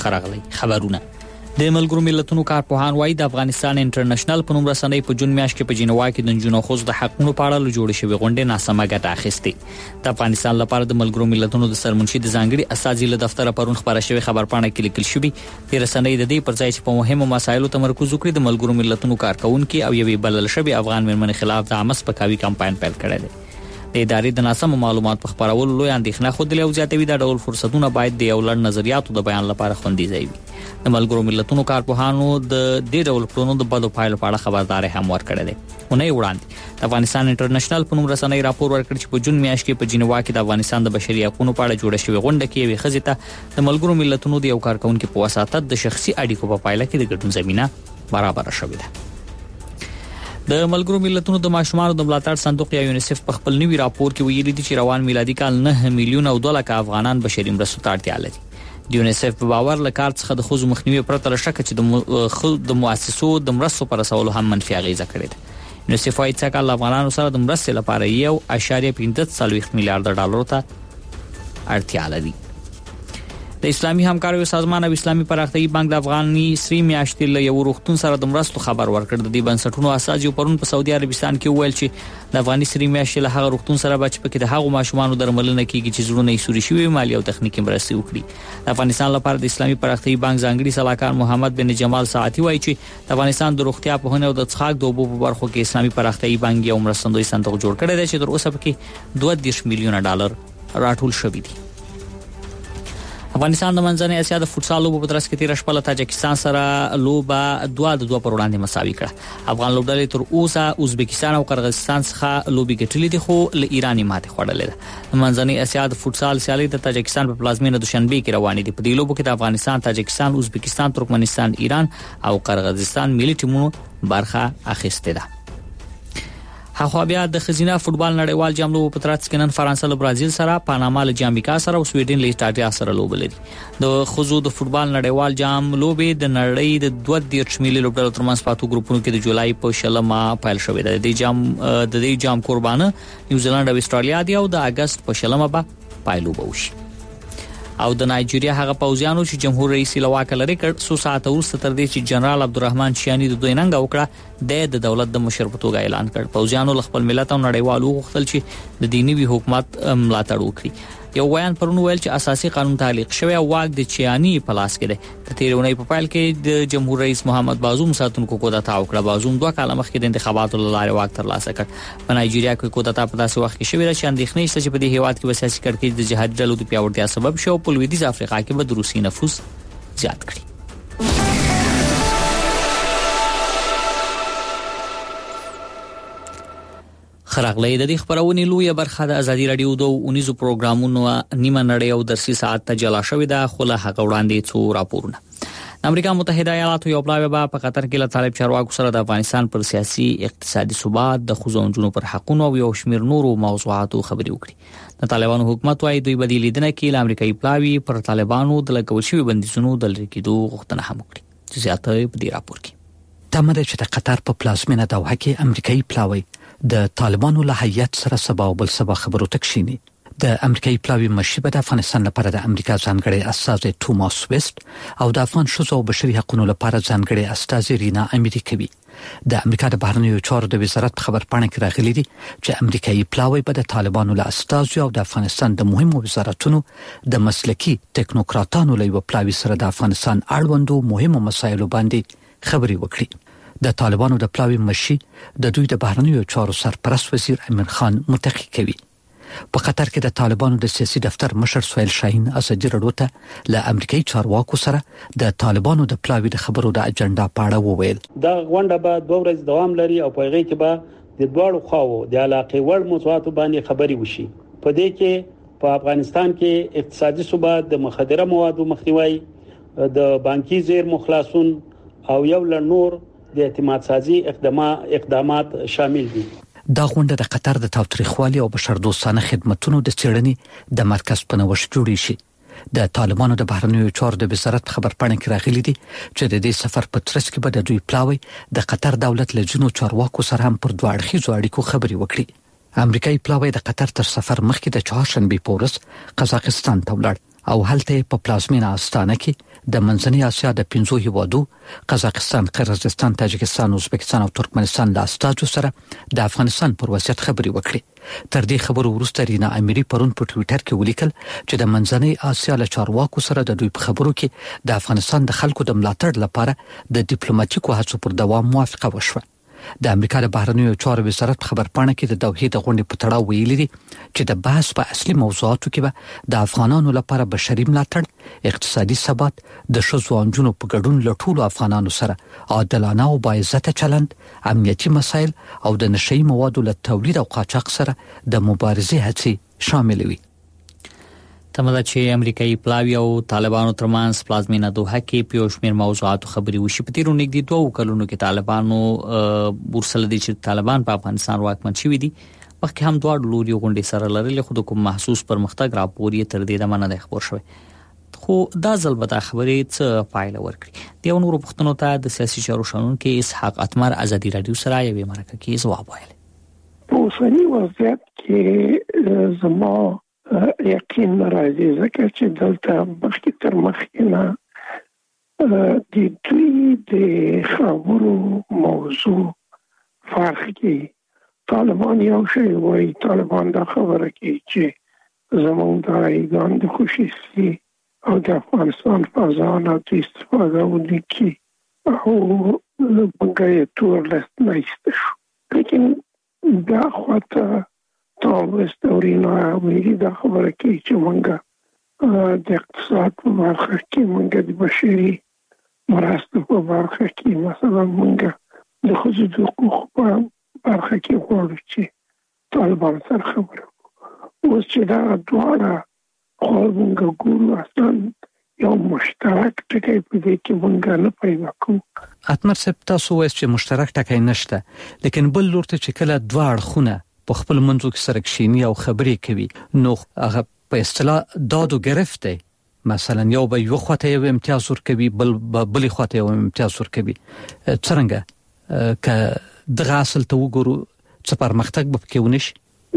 خراغلی خبرونه د ملګرو ملتونو کارپوهان وايي د افغانستان انټرنیشنل په نوم رسنۍ په جون میاشت کې په جنیوا کې د نجونو خوځ د حقونو په اړه جوړې شوې غونډې ناسمه ګټه اخیستې د افغانستان لپاره د ملګرو ملتونو د سرمنشي د ځانګړي استازي له دفتر پرون خبره شوې خبرپاڼه کې لیکل شوی چې رسنۍ د دې پر ځای چې په مهمو مسایلو تمرکز وکړي د ملګرو ملتونو کارکونکو او یوې بلل شوی افغان مېرمنې خلاف د عامه سپکاوي کمپاین پیل کړی دی د ادارې د ناسم معلومات په خبرولو لوی اندېښنه خوده او زیاتوي د ډول فرصتونه باید د یو لړ نظریاتو د بیان لپاره خوندي ځای وي د ملګرو ملتونو کارپوهانو د دې ډول پرونو د بدو پایلو په اړه خبرداري هم ورکړې ده اونۍ وړاندې د افغانستان انټرنیشنل په نوم رسنۍ راپور ورکړ چې په جون میاشت کې په جنیوا کې د افغانستان د بشري حقوقو په اړه جوړه شوې غونډه کې یوې ښځې ته د ملګرو ملتونو د یو کارکونکو په واسطه د شخصي اړیکو په پایله کې د ګډون زمينه برابر شوې ده د ملګرو ملتونو د ماشومانو د ملاتړ صندوق یا یونیسف په خپل نوي راپور کې ویلي دي چې روان میلادي کال 9 میلیون او 2 لک افغانان بشري مرستو ته اړتیا لري د یونیسف په باور له کار څخه د خوځو مخنیوي پرته لشکه چې د مؤسسو د مرستو پر رسولو هم منفي اغیزه کړې ده یونیسف وايي چې کال افغانانو سره د مرستې لپاره 1.15 میلیارډ ډالر ته اړتیا لري د اسلامي همکاریو سازمان او اسلامي پراختیايي بانک د افغاني سری میاشتې له یو روغتون سره د مرستو خبر ورکړ د دې بنسټونو اساسي پرون په سعودي عربستان کې ویل چې د افغاني سری میاشتې له هغه روغتون سره بچ پکې د هغو ماشومانو درملنه کیږي چې زړونه یې سوري شوی مالی او تخنیکی مرستې وکړي د افغانستان لپاره د اسلامي پراختیايي بانک ځانګړي صلاحکار محمد بن جمال ساعتي وایي چې د افغانستان د روغتیا په هنر او د څښاک د اوبو په برخو کې اسلامي پراختیايي بانک یو مرستندوی صندوق جوړ کړی دی چې تر اوسه پکې 2 میلیون ډالر راټول شوی دی افغانستان د منځنۍ اسیا د فوتسال لوبو په ترڅ کې تیر شپه له تاجکستان سره لوبه 2-2 پر وړاندې مساوي کړه افغان لوبډلې تر اوسه ازبکستان او قرغیزستان څخه لوبي ګټلې دي خو له ایرانی ماته خوړلې ده منځنۍ اسیا د فوتسال سیالي د تاجکستان په پلازمینه دوشنبه کې روانې دي په دې لوبو کې د افغانستان تاجکستان ازبکستان ترکمنستان ایران او قرغیزستان ملي ټیمونو برخه اخیسته ده هغه بیا د خزینه فوتبال نړیوال جام لوبو په ترڅ کې نن فرانسه له برازیل سره پاناما له جامیکا سره او سویډن له ایټالیا سره لوب لري د خزو د فوتبال نړیوال جام لوبې د نړۍ د 2 ملي لوبډلو ترمنځ پاتو ګروپونو کې د جولای په شلمه پیل شوې ده د دې جام قربانه نیوزیلند او استرالیا دی او د اگست په شلمه به پایلوب وشي او د نایجیریا هغه پوځیانو چې جمهور رئیس لواک لري کړ 100 ساعت وروسته تر دې چې جنرال عبدالرحمن شیانی د دوی ننګ وکړه د دولت د مشر په توګه اعلان کړ پوځیانو خپل ملت او نړیوالو غوښتل چې د دینی حکومت ملاتړ وکړي یو بیان پرونو ویل چې اساسي قانون تعلیق شوی او واک د چیانی په لاس کې دی د تیرونی په پایل کې د جمهور رئیس محمد بازوم ساتونکو کودتا وکړه بازوم 2 کاله مخکې د انتخاباتو لاره واک ترلاسه کړ په نایجیریا کې کودتا په داسې وخت کې شوی چې اندېښنې شته چې په دې هیواد کې سیاسي کړکېچ د جهاد ډلو د پیاوړتیا سبب شو په لویدیځ افریقا کې به د روسي نفوذ زیات کړي خراغلی د دې خبرونې لویه برخه د ازادي رادیو د 19 پروګرامونو نیمه نړۍ او درسي ساعت ته جلا شوې ده خو له هغه وړاندې څو راپورونه امریکا متحده ایالاتو یو پلاوی په قطر کې له طالب چارواکو سره د افغانستان پر سیاسي اقتصادي ثبات د خوځونجونو پر حقوقو او یو شمېر نورو موضوعاتو خبرې وکړي د طالبانو حکومت وايي دوی بدیل لیدنه کې له امریکایي پلاوی پر طالبانو د لګول شوی بندیزونو د لری کېدو غوښتنه هم وکړي زیاته په دې راپور کې تمره چې د قطر په پلازمینه دوحه کې امریکایي پلاوی د طالبانو له هیئت سره سبا او بل سبا خبرو تکشینی د امریکایي پلاوی مشیبه د افغانستان لپاره د امریکا ځانګړي استازي توماس ویست او د افغان شوزو او بشري حقوقو لپاره ځانګړي استازي رینا امریکوي د امریکا د بهرنیو چارو د وزارت په خبرپاڼه کې راغلي دي چې امریکایي پلاوی به د طالبانو له استازي او د افغانستان د مهمو وزارتونو د مسلکي ټیکنوکراتانو له پلاوی سره د افغانستان اړوندو مهمو مسایلو باندې خبري وکړي د طالبانو د پلاوی مشي د دوی د بهرنیو چارو سرپرست وزیر امین خان متقی کوي په قطر کې د طالبانو د سیاسي دفتر مشر سهیل شاهین ازادي راډیو ته له امریکایي چارواکو سره د طالبانو د پلاوی د خبرو د اجنډا په اړه وویل دا غونډه به 2 ورځې دوام لري او په هغه کې به د دوړو خواو د علاقې وړ موضوعاتو باندې خبري وشي په دې کې په افغانستان کې اقتصادي ثبات د مخدره موادو مخنیوي د بانکي زیر مخلاصون او یو لنور د اعتماد سازي اقدامات شامل دي دا غونډه د قطر د تاوتریخوالي او بشردوستانه خدماتو د څېړنې د مرکز په نوښت جوړی شي د طالبانو د بهرنیو چارو د وزارت خبرپاڼه کې راغلي دي چې د دې سفر په ترڅ کې به د دوی پلاوی د قطر دولت له جنو چارواکو سره هم پر دوه اړخیزو اړیکو خبري وکړي امریکایي پلاوی د قطر تر سفر مخکې د چهارشنبه په ورځ قزاقستان ته ولاړ او هلته په پلازمینه استانه کې د منځنۍ اسیا د 5 هیوادو قزاقستان، قرغیزستان، تاجکستان، ازبکستان او ترکمنستان له استازو سره د افغانستان پر وضعیت خبرې وکړي. تر دې خبرو وروسته رینا اميري پرون په ټوئیټر کې ولیکل چې د منځنۍ اسیا له چارواکو سره د دوی په خبرو کې د افغانستان د خلکو د ملاتړ لپاره د ډیپلوماټیکو هڅو پر دوام موافقه وشوه. د امریکا د بهرنیو چارو وزارت خبرپاڼه کې د دوحې د غونډې په تړاو ویلي دي چې د بحث په اصلي موضوعاتو کې به د افغانانو لپاره بشري ملاتړ، اقتصادي ثبات، د ښځو او نجونو په ګډون له ټولو افغانانو سره عادلانه او باعزته چلند، امنیتي مسایل او د نشئی موادو له تولید او قاچاق سره د مبارزې هڅې شامل وي. تمدا چې امریکایي پلاوی او طالبانو ترمنځ پلازمینه دوحه کې په شمیر موضوعاتو خبري وشي. په تیرو نږدې 2 کلونو کې طالبانو ورسله دي چې طالبان په افغانستان واکمن شوي دي. مخکې هم دوه لوري غونډې سره لرلې، خو د کوم محسوس پرمختګ راپورې تر دې دمه نه خبر شوی. خو دا ځل به دا خبرې څه پایله ورکړي. د نورو پښتنو ته د سیاسي چارو شنونکو اسحاق اتمر ازادي رادیو سره یوې مرکه کې ځواب ویل. په اوسني وضعیت کې زما یقین راځي ځکه چې دلته مخکې تر مخکې نه د دوی د خبرو موضوع فرق کې طالبان یو شی وایي. طالبان دا خبره کوي چې زموږ د ایران د خوشحالي او د افغانستان فضا نه د استفاده ونکړي او بنګای تور لست نه شو. لیکن دا خواته تاوست اورینا ویری دا خبره کوي چې مونږه د اقتصاد په برخه کې مونږه د بشري مرستو په برخه کې مثلا مونږه د خصوصي حقوق په برخه کې غواړو چې طالبان سره خبره وکړو. اوس چې دا دواړه خو مونږه ګورو اصلا یو مشترک ټکی په دې کې مونږه نه پیدا کوو. اتمر صاحب تاسو وایئ چې مشترک ټکی نشته، لیکن بل لور ته چې کله دوه اړخونه په خپل منځو کې سره کښینی او خبرې کوي نو هغه په اصطلاح دادو گرفته، مثلا یو به یو خواته یو امتیاز ورکوي بل خواته یو امتیاز ورکوي. څنګه که دغه اصل ته وګورو څه پرمختګ به کې ونشي؟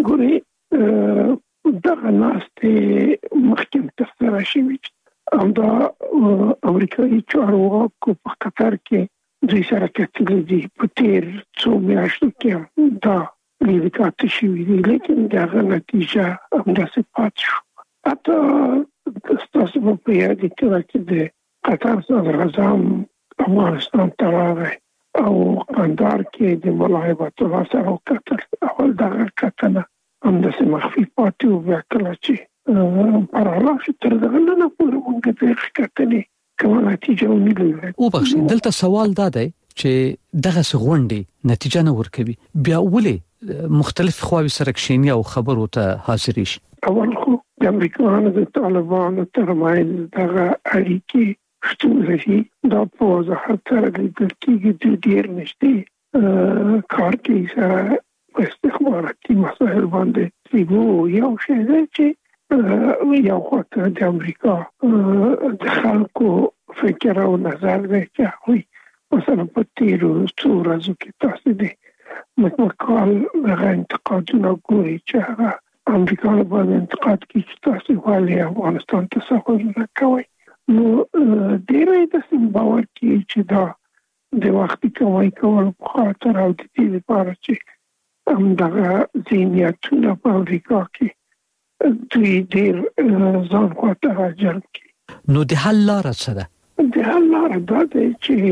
ګوري دغه ناستې مخکې تر سره شوي او دا امریکایي چارواکو په قطر کې دوی سره کتلي دي په تیر څو میاشتو کې دا لیکات شوی دی، لیکن دغه نتیجه همداسې پات شو. حتی ستاسو په یاد کې چې د قطر صدر اعظم افغانستان ته راغی او قندار کې د ملاحبت الله سره وکتل. اول دغه کتنه همداسې مخفي پاتې و، بیا کله چې پراله تر دغه نه پورې مونږ د کتنې کومه نتیجه ونیوله. وبخښئ، دلته سوال دا دی چې دغه غونډې نتیجه نه ورکوي، بیا ولې مختلف خواوې سره کښینی او خبرو ته حاضر شي؟ اول خو د امریکایانو د طالبانو ترمنځ دغه اړیکې شتون دا په وضاحت سره لیدل کېږي. د ډېر نږدې کار کوي سره په استخباراتي مسایل باندې. یو شی دی چې یو خواته د امریکا د خلکو فکر او نظر دی چې هغوی مثلا په تیرو څو ورځو کې تاسو دی مکمل هغه انتقادونه ګوري چې هغه امریکایانو باندې انتقاد کوي چې تاسو ولې افغانستان ته سفر نه کوئ. نو ډېر د باور کوي چې دا د وخت کمای کول په خاطر او د دې لپاره چې همدغه ذهنیتونه په امریکا کې دوی ډېر ځان خواته راجلب کړي. نو د حل لاره څه ده؟ د حل لاره دا دی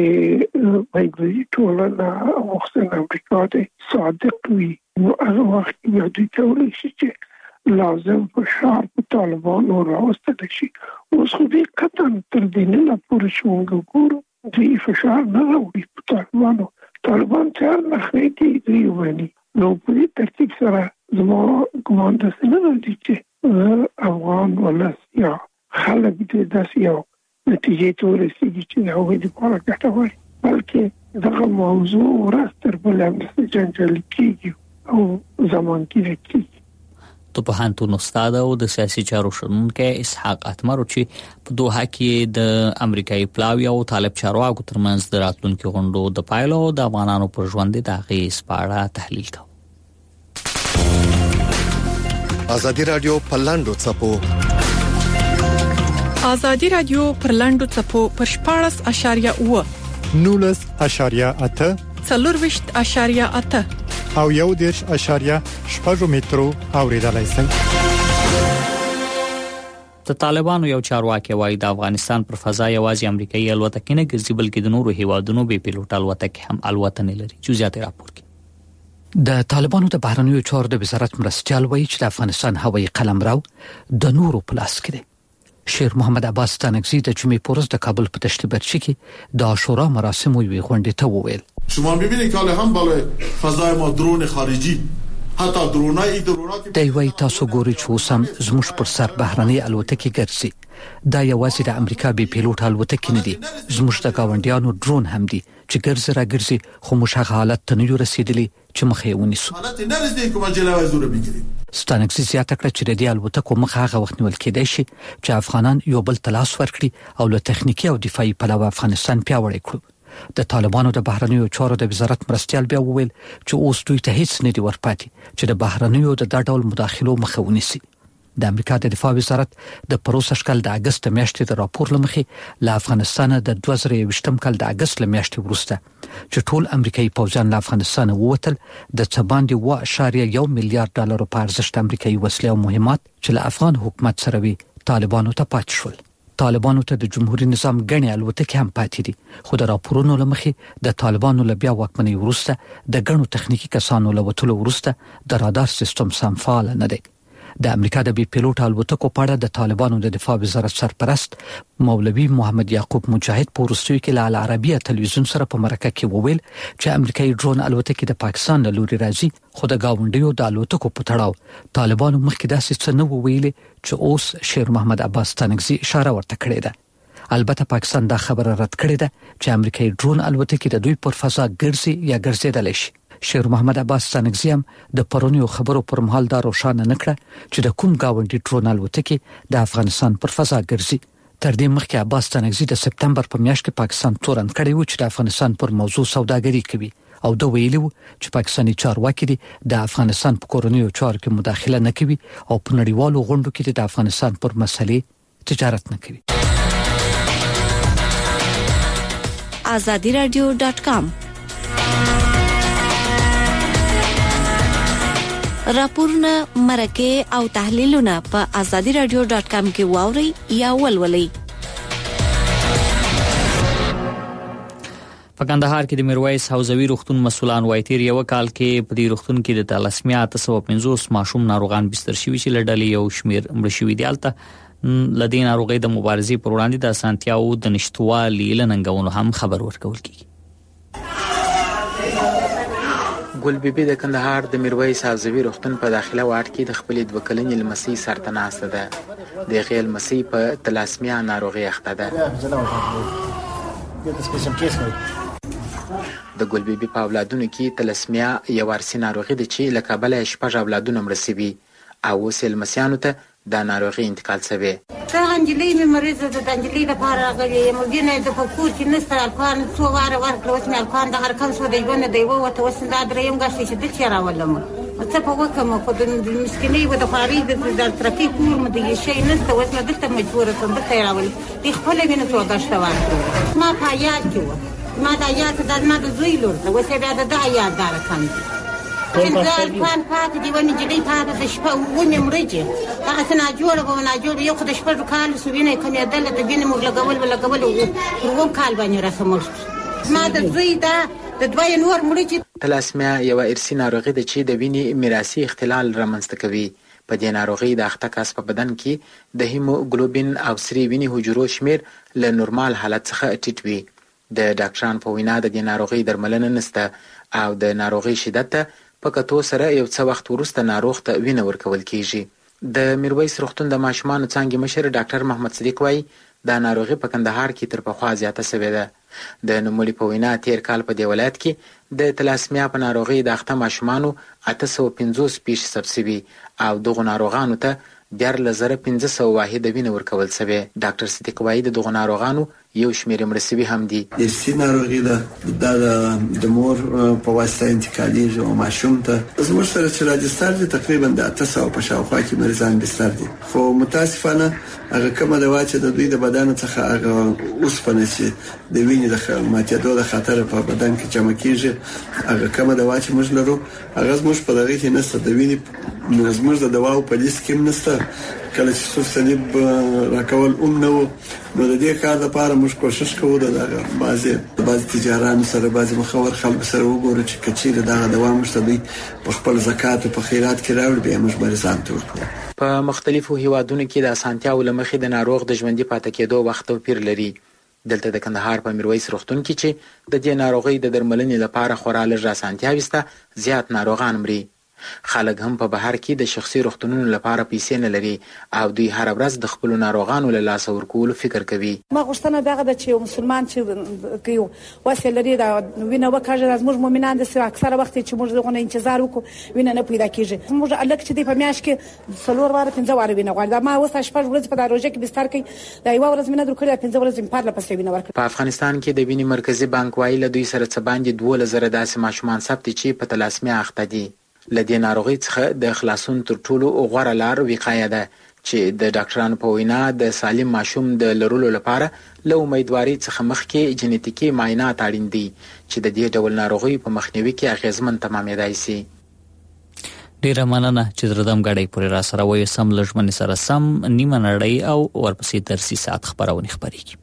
چې باید ټولنه مخصوصا امریکا د صادق وي. نو هغه وخت بیا دوی کولی شي چې لازم فشار په طالبانو راوستل شي. اوس خو دې قطعا تر دې نه پورې شوونګ ګورو دوی فشار نه راوړي په طالبانو. طالبان تیار نه خېږي دوی وایي. نو په دې ترتیب سره زما ګمان داسې نه دی چې افغان ولس یا خلک دې داسې یو نتیجې ته ورسېږي چې د هغوی دپاره ګټه وایي، بلکې دغه موضوع ورځ تر بلې همداسې جنجالي کېږي او زمانګیره کېږي. تو پوهنتون استاد او د سیاسي چارو شنونکی اسحاق اتمر چې په دوحه کې د امریکایي پلاوی او طالب چارواکو ترمنځ د راتلونکو غونډو د پایلو د افغانانو پر ژوند د اغیز په اړه تحلیل کاوه. ازادي رادیو پلاندو چپو ازادي رادیو پر لاندو چپو پر 14.8 19.8 4.8 او 1.8 مترو اوریدلای شئ. د طالبانو یو چارواکي وایي د افغانستان پر فضا یوازې امریکایي الوتکې نه ګرځي بلکې د نورو هیوادونو به پیلوټ الوتکې هم الوتنې لري. جزئیات راپور کړي. د طالبانو د بهرنیو چارو د وزارت مرستيال وایي چې د افغانستان هوایي قلمرو د نورو په لاس کې دی. شیر محمد عباس ستانکزی د جمعې پورز د کابل په دشت برچی کې د عاشورا مراسم وی غونډې ته وویل. شما می‌بینید که حالا هم بالای فضای ما درون خارجی حتی درونای دی وای تاسو ګورئ چې اوسم زموږ پر سر بهرنۍ الوتکې ګرځي. دا یوازې د امریکا به پیلوټ الوتکې نه دي، زموږ د گاونډیانو ډرون هم دي چې ګرځي را ګرځي، خو موږ هغه حالت ته نه رسیدلی چې مخې یې ونیسو. حالت نه رسیدلی کومه جلوه زور بگیریم. ستانکزی زیاته کړه چې د دې الوتکو مخ هغه وخت نیول کېدای شي چې افغانان یو بل تلاش ورکړي او له تخنیکی او دفاعي پلوه افغانستان پیاوړی کړي. د طالبانو د بهرنیو چارو د وزارت مرستيال بیا وویل چې اوس دوی ته هیڅ نه دی ورپاتې چې د بهرنیو د ډول مداخلو مخه ونیسي. د امریکا د دفاع وزارت د پروسه کال د اگست میاشتې د راپور لمخې له افغانستان د 2020 کال د اگست میاشتې وروسته چې ټول امریکایي پوځیان له افغانستان ووتل د څباندې 1.1 میلیارډ ډالر په ارزښت امریکایي وسلې او مهمات چې له افغان حکومت سره وی طالبانو ته پاتې شول. طالبانو ته د جمهوریت نظام غني الوتکې هم پاتې دي، خو د راپورونو لمخې د طالبانو له بیا واکمنۍ وروسته د غنو تخنیکی کسانو له وټولو وروسته د رادار سیستم سم فعال نه دی. د امریکا د بي پیلوټ الوتکو په اړه د طالبانو د دفاع وزارت سرپرست مولوي محمد یعقوب مجاهد په وروستیو کې له العربیه تلویزیون سره په مرکه کې وویل چې امریکایي ډرون الوتکې د پاکستان له لوري راځي، خو د گاونډیو د الوتکو په تړاو طالبانو مخکې داسې څه نه ویلي چې اوس شیر محمد عباس ستانکزی اشاره ورته کړې ده. البته پاکستان دا خبره رد کړې ده چې امریکایي ډرون الوتکې د دوی پر فضا ګرځي یا ګرځیدل شي. شیر محمد عباس ستانکزی هم د پرونیو خبرو پر مهال دا روښانه نکړه چې د کوم گاونډي ډرون الوتکې د افغانستان پر فضا ګرځي. تر دې مخکې عباس ستانکزی د سپتمبر په میاشت کې پاکستان تورن کړی و چې د افغانستان پر موضوع سوداګري کوي او دا ویلي و چې پاکستاني چارواکي دي د افغانستان په کورنیو چارو کې مداخله نه کوي او په نړیوالو غونډو کې د افغانستان پر مسلې تجارت نه کوي. azadiradio.com راپورونه مرکه او تحلیلونه په azadiradio.com کې واوري یا ولولئ. په کندهار کې د میرویس حوزوي روغتون مسولان وایي تیر یو کال کې په دې روغتون کې د تلاسمیا 350 ماشوم ناروغان بستر شوي چې لړلې یو شمیر مړ شوي دي. البته لدین ناروغي د مبارزې پر وړاندې د اسانتیاو د نشټوالي لننګونو هم خبر ورکول کیږي. ګل بیبي د کندهار د میرویس حوزوي روغتون په داخله واټ کې د خپلې 2 کلنې لمسۍ سرطناسته ده. د غیل لمسۍ په تلاسمیا ناروغي اخته ده. د ګل بیبي په اولادونو کې تلاسمیا یو ورثي ناروغي ده چې له کابله 6 اولادونه مړ شوي او اوس یې لمسیانو ته دا ناروغي انتقال شوی. دا انجلۍ مې مریضه ده، د انجلۍ لپاره راغلې یم. وینه د پکور کې نشته، الکان څو واره ورکړه، اوس مې الکان د هر کم څو دی ونه دی ووته، اوس دا دریم غشي چې د چا راولم څه په وکم خو د مسکینۍ و د خاري د ترافیک کور مې د شي نشته، اوس مې دلته مجبوره شوم دلته راول دي خپل وینه څو غشته ورکړه. ما په یاد کې ما دا یاد د ما د زوی لور ته اوس بیا د یاد دار کم انځار پان پات دی ونی جلی پات د شپه ونی مرجه هغه څنګه جوړه و نه جوړه یو خدای شپه کال سوینه کمه دله د بینه موږ لګول ورو کال باندې رسمول ما د زوی دا د دوی نور مرجه. تلاسمیا یو ارثي ناروغي ده چې د وینې میراثي اختلال رامنځته کوي. په دې ناروغي د اخته کس په بدن کې د هیموګلوبین او سری وینې حجرو شمیر له نورمال حالت څخه ټیټ وي. د ډاکټرانو په وینا د دې ناروغي درملنه نشته او د ناروغي شدت ته په کتو سره یو څه وخت وروسته ناروغ ته وینه ورکول کیږي. د میرویس روغتون د ماشومانو څانګې مشر ډاکټر محمد صدیق وایي دا ناروغي په کندهار کې تر پخوا زیاته شوې ده. د نوموړي په وینا تیر کال په دې ولایت کې د تلاسمیا په ناروغي د اخته ماشومانو 850 پیښې ثبت شوي او دغه ناروغانو ته 14500 واحده وینه ورکول شوې. ډاکټر صدیق وایي د دغه ناروغانو یو شمېر مړه شوي هم دي. ارثي ناروغي ده د مور په واسطه انتقالېږي او ماشوم ته. زموږ سره چې راجستر دي تقریبا د 800 په شاوخوا کې مریضان بستر دي، خو متاسفانه هغه کومه دوا چې د دوی د بدن څخه هغه اوسپنه چې د وینې د ماتېدو د خطر په بدن کې جمع کیږي، هغه کومه دوا چې موږ لرو هغه زموږ په دغه کې نشته، د وینې زموږ د دواو په لیست کې نشته. کله چې څوک صلیب راکول نو د دې کار لپاره موږ کوشش کوو د بعض تجارانو سره بعض مخور خلکو سره وګورو چې کچېره دا دوا مشته دوی په خپل زکات او په خیرات کې راوړي، بیا موږ مریضان ته ورکوو. په مختلفو هیوادونو کې د اسانتیاو لمخې د ناروغ د ژوندۍ پاتې کېدو وخت توپیر لري. دلته د کندهار په میرویس روغتون کې چې د دې ناروغۍ د درملنې لپاره خورا لږ اسانتیاوې شته، زیات ناروغان مري. خلک هم په بهر کې د شخصي روغتونونو لپاره پیسې نه لري او دوی هر ورځ د خپل ناروغانو له لاس ورکولو فکر کوي. ما غوښتنه دغه د چې مسلمان چې کوي واسه لري دا وینه وکړه، زموږ مؤمنان د اکثره وخت چې موږ دغه انتظار وکړو وینه نه پیدا کیږي. موږ الک چې په میاش کې 4 واره 15 واره وینه غواړي، دا ما اوس شپږ ورځې په دروژه کې بستر کې دا یو ورځ وینه درکړه 15 ورځې په لپاره وینه ورکړه. په افغانستان کې د وینې مرکزی بانک وایي له دوی سره څه باندې 2000 داسې ماشومان ثبت چې په تلاسمیا اخته دي. لدې ناروغي څخه د خلاصون تر ټولو غوره لار وقایه ده چې د ډاکټرانو په وینا د سالم ماشوم د لرلو لپاره له امیدواري څخه مخکې جنیتیکي معاینات اړین دي چې د دې ډول ناروغي په مخنیوي کې اغیزمن تمامېدای شي. ډیره مننه چې دردم غړې پورې را سره وې سم لږمن سره سم نیمه نړۍ او ورپسې درسي ساعت خبرونه خبرېږي.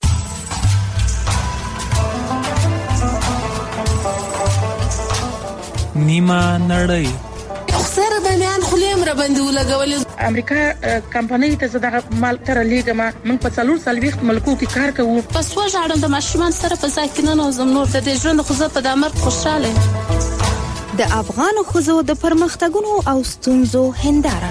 نیمه نړۍ سره باندې خلیم را باندې ولګول. امریکا کمپنۍ ته زده مال تر لیګه من په 440 ملکو کې کار کوو. پس وژاړم د ماشومان سره په ځای کې نه نوزم نور د ژوند خو زه په دامر خوشاله. د افغان خوځو د پرمختګونو او ستونزو هنداره.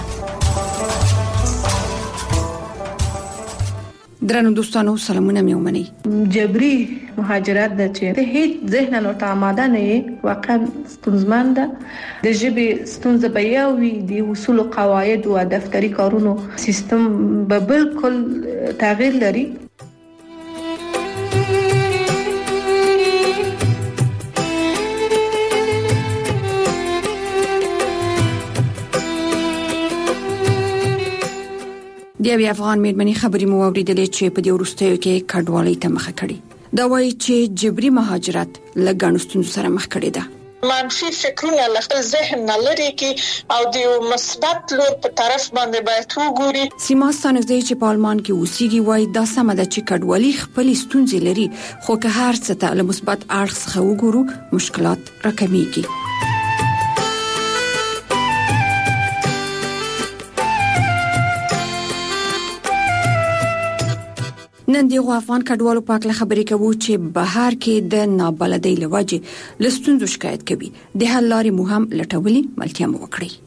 درنو دوستانو سلامونه مې ومني. جبري مهاجرت د چې ته هیڅ ذهن نو تعامده نه واقعا ستونزمن ده. د ژبې ستونزه به یوي د اصول او قواعد او دفتري کارونو سیستم به بالکل تغییر لري. د افغان میرمنې خبرې مو اوریدلې چې په دې وروستیو کې کډوالۍ ته مخه کړي. دا وایي چې جبري مهاجرت لګڼو ستونزو سره مخ کړي ده. منفي فکرونه له ذهن نه لري کی او د مثبت لور په طرف باندې باید وګوري. سیما ستانزي چې په آلمان کې اوسېږي وایي دا سم ده چې کډوالۍ خپل ستونزې لري، خو که هر څه ته له مثبت اړخ څخه وګورو مشکلات راکمېږي. نن دیغه افغان کډوالو پاک له خبرې کوي چې بهر کې د نابلدۍ لوجه لستونزو شکایت کوي. د حل لارې مهم لټولې ملتیا مو وکړي.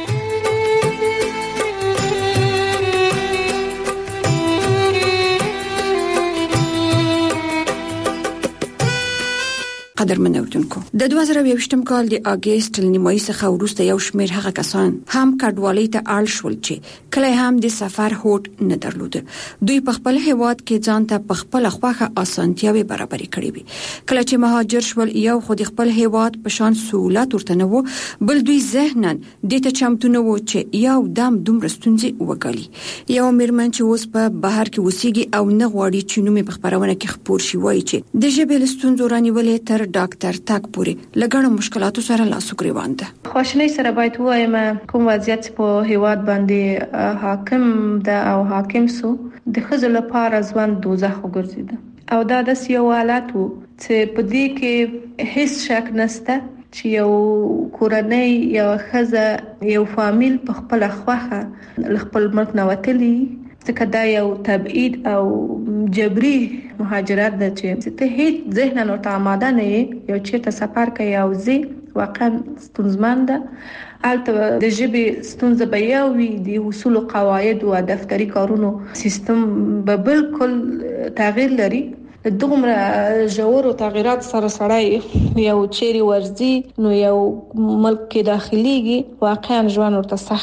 قدرمن اوردونکو د 2020م کال د اگست نیمایي څخه وروسته یو شمېر هغه کسان هم کډوالۍ ته اړ شول چې کله هم د سفر هوډ نه درلود. دوی په خپل هیواد کې ځان ته په خپل خوخه اسانتیاوي برابرې کړې وي. کله چې مهاجر شول یو خو د خپل هیواد په شان سہولت ورته نه وو، بل دوی ذهنن د ته چمتو نه وو چې یو دم دومره ستونزې وګالي. یو میرمن چې اوس په بهر کې وسیږي او نه غواړي چې نومي په خبرونه کې خبر شي وایي چې د ژبې لستونزو رانیولې تر ډاکټر تاک پورې لګڼو مشکلاتو سره لاس وګریوان ده. خوشنۍ سره باید وایم کوم وضعیت په هیواد باندې حاکم ده او حاکم سو د خزل لپاره ځوان دوزخ وګرځیده او دا د یو حالت وو چې په دې کې هیڅ شک نشته چې یو کورنۍ یو خزه یو فامیل په خپل خوخه خپل ملک نه وتلی ځکه دا یو تبعید او جبري مهاجرت ده چې ته هیڅ ذهن نو تعامده نه یو چیرته سفر کوي او زی واقعا ستونزمن ده. البته د ژبې ستونزه به یوي د اصول او قواعد او دفتري کارونو سیستم به بالکل تغییر لري. دغه ژورو تغیرات سره سړی یو چیرې ورځي نو یو ملک کې داخليږي واقعا ژوند ورته سخت دی.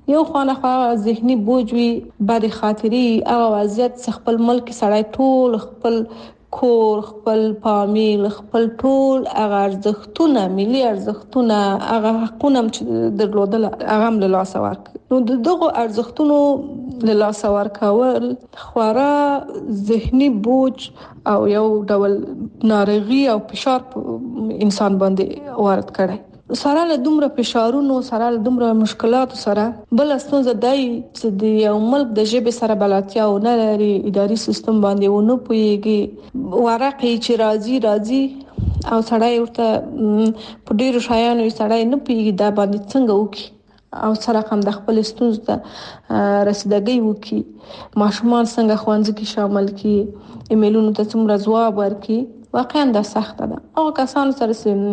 یو خانه ذهني بوج وي بد خاطري او وضعیت خپل ملک سړی ټول خپل کور خپل فامیل خپل ټول هغه ارزښتونه ملي ارزښتونه هغه حقونه چې درلودل هغه له لاس ورک نو دغه ارزښتونو له لاس ورکول خورا ذهني بوج او یو ډول ناروغي او فشار انسان باندې وارد کړي سره له دومره فشارونو سره له دومره مشکلاتو سره بل ستونزه دی چې د یو ملک د ژبې سره بلدتیا او نه لري اداري سیستم باندې ونه پويږي ورقه چې راځي او سړی ورته په ډیرو شایانو سړی نه پويږي دا باندې څنګه وکي او سره هم د خپل ستونزو ته رسیدګي وکي ماشومان څنګه ښوونځي کې شامل کی ایمیلونو ته څومره جواب ورکي واقعا دا سخت ده او کسان سره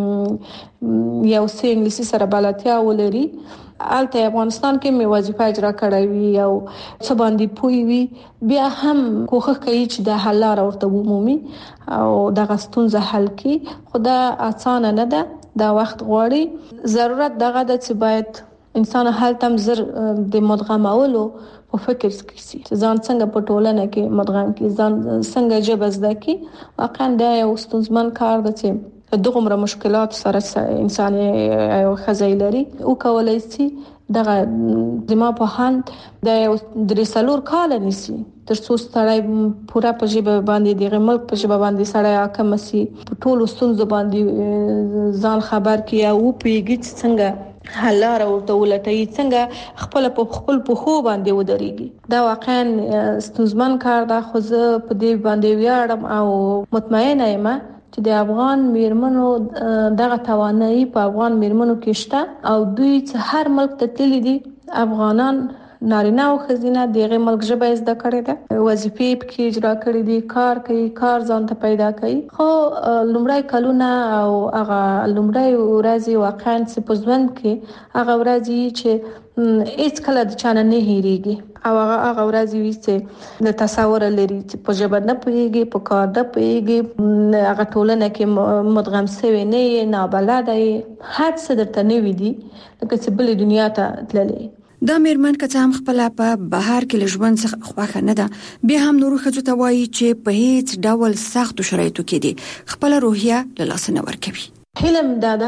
یو څه انګلیسي سره بلدتیا ولري البته افغانستان کې مې وظیفه اجرا کړې وي او څه باندې پوي وي بیا هم کوښښ کوي چې د حل لار ورته ومومي او د غستونزه حل کی خدا اسانه نه ده دا وخت غواړي ضرورت دغه د چې باید انسان حل تم زر د مدغمولو په فکر کې ځان څنګه په ټولنه کې مدغم کې ځان څنګه جبز ده کې واقعا دا یو ستونزمن کار ده چې دغه مشکلات سره انسان او خزای لري او کولای شي دغه دما په هند د درسلور کال نيسي تر څو ستړی پورا په جبه باندې دغه ملک په جبه باندې سړی حکم سي په ټولو ستونزو باندې ځان خبر کی او پیګی څنګه حلار ورته ولټي څنګه خپل په خو باندې ودرېږي دا واقعا ستونزمن کار ده خو زه په دې باندې ویاړم او مطمئنه یم چې د افغان میرمنو دغه توانایي په افغان میرمنو کې شته او دوی چې هر ملک ته تللي دي افغانان نارینه او ښځینه دغه ملک ژبه زده کړې ده وظیفې پکې اجرا کړې دي کار ځان ته پیدا کوي خو لومړی کلونه او هغه لومړی ورځي واقعا چې په ژوند کې هغه ورځي چې هیڅ کله د چانه نه هېریږي او هغه ورځي چې د تصور لري چې په ژبه نه پوهیږي په کار نه پوهیږي هغه ټولنه کې مدغم شوی نه نابلده هر څه درته نه ویدي لکه چې بل دنیا ته تللې دا میرمن که هم خپل په بهر کې لژوند څخه خوښه نه ده بیا هم نور خځو ته وایي چې په هیڅ ډول سخت شرایطو کې دي خپل روحیه له لاس نه ورکوي هیلم دادا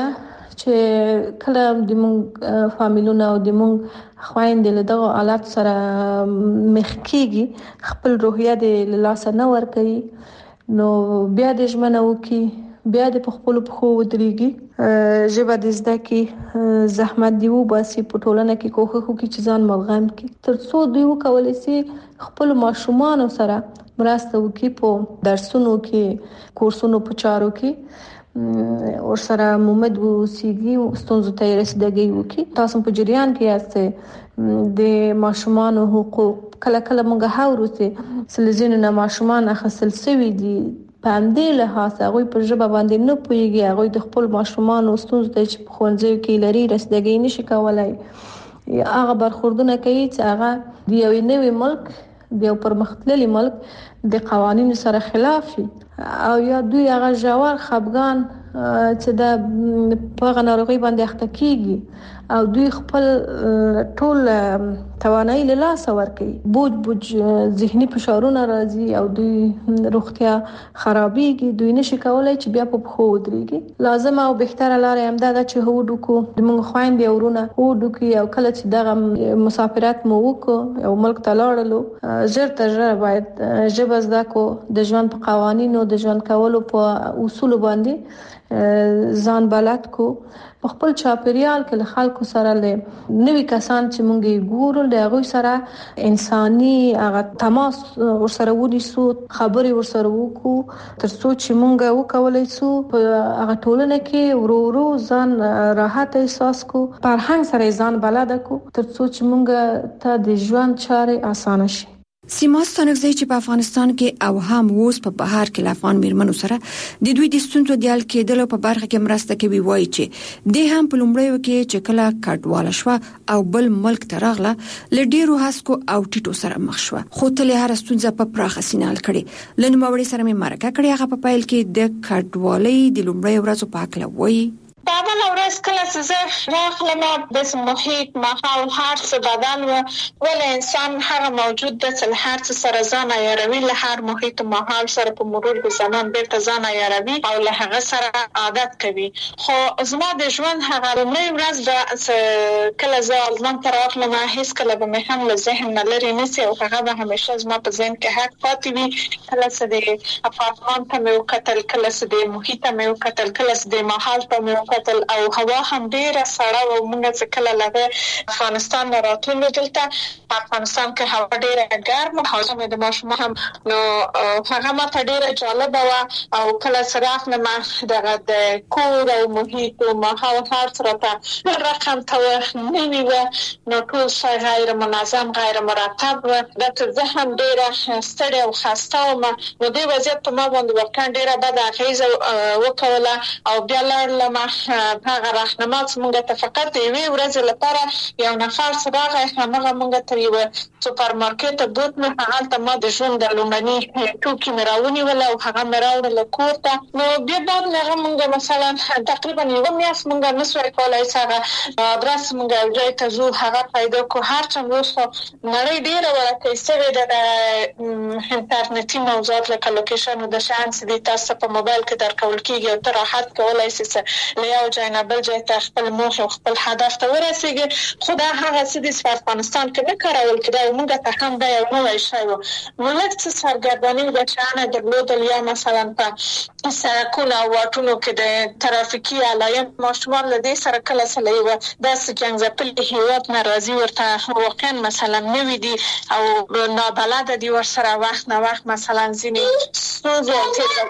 چې کله د مونږ فامیلونه او د مونږ خويندې له دغه حالت سره مخ کېږي خپل روحیه د لاس نه ورکوي نو بیا د ژمنه وکي بیا د خپل په ودرېږي ژبه د زده کې زحمت دی وباسي په ټولنه کې کوښښ وکړي چې ځان ملغم کړي تر څو دوی وکولای شي خپل ماشومان سره مرسته وکړي په درسونو کې کورسونو په چارو کې او سره مومد وسیږي ستونزو ته رسیدګي وکړي تاسو په جریان کې یاست د ماشومان حقوق کله کله موږ هاورو چې سلزین نه ماشومان اخصل سوي دي پاندې له هغه په ژبه باندې نه پويږي هغه د خپل ماشومان او ستونزو ته چې په ښوونځي کې لري رسیدګي نشي کولای هغه برخوردونه کوي چې هغه د یو نوې ملک د یو پرمختللي ملک د قوانینو سره خلاف او یا دوی هغه جوار خپګان چې د په غنارغي باندې اخته کیږي او دوی خپل ټول توانایي له لاس ورکوي بوج ذهني فشارونه راځي او دوی روغتیا خرابېږي دوی نشي کولای چې بیا په خو ودرېږي لازم او بهتره لار هم دا چې هو ډکو د موږ خويندې ورونه هو ډکي او کله چې دغه مسافرت مو وکړو او ملک ته لاړلو زر تر باید ژبه زده کو د ژوند په قوانینو د ژوند کولو په اصول باندې ځان بلد کو په خپل چاپیریال کې له خلکو سره له نوې کسان چې مونږ ګورو له هغه سره انساني هغه تماس ورسره ونیسو خبري ورسره وکړو تر څو چې مونږ وکولای شو په هغه ټولنه کې ورو ځان راحت احساس کو فرهنګ سره ځان بلد کو تر څو چې مونږ ته د ژوند چارې اسانه شي سیما ستانګزی چې په افغانستان کې او هم اوس په بهر کې لافان میرمنو سره د دوی د ستونزو د حل کېدلو په برخه کې مرسته کوي وایي چې د هم په لومړیو کې چې کله کډواله شو او بل ملک ته راغله لډیرو هڅو او ټیټو سره مخ شو خو تل هر ستونزه په پراخه سینال کړي لنموړي سره مې مرکه کړې هغه په پایل کې د کډوالۍ د لومړیو ورځو په اړه وایي په اول ورځ کله چې زه راغلم د محیط ماحول هر څه بدل و، ولې انسان هغه موجود ده چې هر څه سره ځان عیاروي، له هر محیط و ماحول سره په مرور د زمان بیرته ځان عیاروي او له هغه سره عادت کوي. خو زما د ژوند هغه لومړۍ ورځ ده کله زه آلمان ته راغلم، هیڅ کله به مې هم له ذهن نه لرې نشي او هغه به همیشه زما په ذهن کې حق پاتې وي. کله چې د اپارتمان ته مې وکتل، کله چې د محیط ته مې وکتل، کله چې د ماحول ته مې وکتل او هوا هم ډېره سړه و. موږ چې کله له افغانستان نه راتلو دلته په افغانستان کې هوا ډېره ګرمه، حاضر مې د ماشومان هم نو هغه ماته ډېره جالبه وه. او کله چې راغلم دغه د کور او محیط او ماحول هر څه راته رقم ته نوي وه، نو ټول شی غیر منظم غیر مرتب و. دلته زه هم ډېره ستړې او خسته وم. نو دې وضعیت په ما باندې واقعا ډېره بده اغېزه وکوله او بیا لاړلم هغه راهنما چې موږ ته فقط د یوې ورځې لپاره یو نفر چې راغی، همغه موږ ته یوه سوپر مارکېټ ته بوتلو. هغلته ما د ژوند د لومړني توکي مې راونیول او هغه مې راوړل کور ته. نو بیا بعد هغه موږ مثلا تقریبا یوه میاشت موږ نسوای کولی چې هغه ادرس موږ یو ځای ته ځو هغه پیدا کړو. هرڅومره وروسته نړۍ ډېره ورکې شوې ده د انټرنیټي موضوعات لکه لوکیشن او د شیان چې دي تاسو په موبایل کې درکول کېږي او ته راحت کولی شې چې له یو ځای نه بل ځای ته خپل موخې او خپل هدف ته ورسېږي. خو دا هغه څه دي چې په افغانستان کې نه کارول کېده او موږ ته هم دا یو نوی شی و. نو لږ څه سرګرداني بچیانه درلودل، یا مثلا په سړکونو او واټونو کې د ترافیکي علایق ماشومان له دې سره کله څه له یوه داسې جنګځپلي هېواد نه راځي، ورته واقعا مثلا نوي دي او نابلده دي ورسره وخت نه وخت مثلا ځینې ستونزې او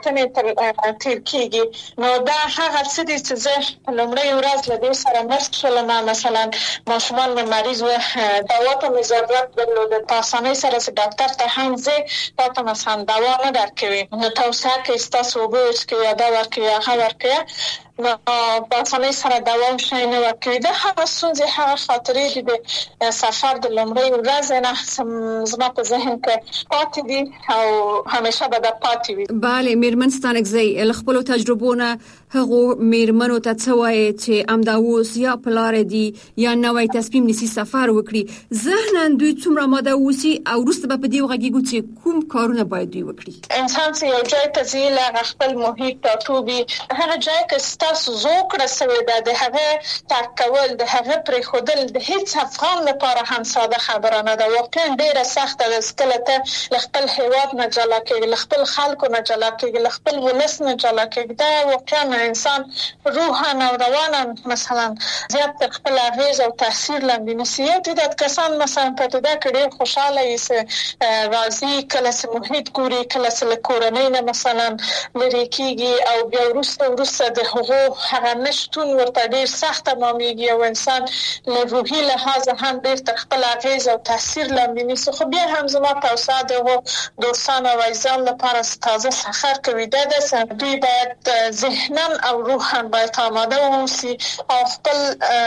تېروتنې تېر کېږي. نو دا هغه څه دي چې زه په لومړۍ ورځ له دې سره مخ شولم. مثلا ماشومان مې مریض و، دوا ته مې ضرورت درلوده، په اسانۍ سره چې ډاکټر ته هم ځې تا ته مثلا دوا نه درکوي، نو توصیه کوي ستاسو اوبه وڅښئ یا دا ورکوي یا هغه ورکوي، نو په اسانۍ سره دوا او شی نه ورکوي. دا هغه ستونزې هغه خاطرې دي د سفر د لومړۍ ورځې نه زما په ذهن کې پاتې دي او همیشه به دا پاتې وي. بله میرمن ستانکزی، له خپلو تجربو نه هغو میرمنو ته څه وایي چې همدا اوس یا په لاره دي یا نوی تصمیم نیسي سفر وکړي، ذهناً دوی څومره آماده اوسي او وروسته به په دې وغږیږو چې کوم کارونه باید دوی وکړي؟ انسان چې یو ځای ته ځي له خپل محیط ټاټوبي، هغه ځای کې ستاسو زوکړه سوې ده، د هغه ترک کول، د هغه پرېښودل د هیڅ افغان لپاره هم ساده خبره نه ده. واقعا ډېره سخته ده چې کله ته له خپل هېواد نه جلا کېږي، له خپل خلکو نه جلا کېږي، له خپل ولس نه جلا کېږي. دا واقعا انسان روحاً او روانا مثلا زیات تر خپل اغیز او تاثیر لاندې نیسي. یو تعداد کسان مثلا په توګه کې ډېر خوشاله یې چې راځي، کله چې محیط ګوري، کله چې له کورنۍ نه مثلا لرې کېږي او بیا وروسته د هغو هغه نشتون ورته ډېر سخته معلومېږي او انسان له روحي لحاظه هم ډېر تر خپل اغیز او تاثیر لاندې نیسي. خو بیا هم زما توصیه د هغو دوستانو او عزیزانو لپاره چې تازه سفر کوي دا ده چې دوی باید ذهناً او روحاً باید آماده واوسي او خپل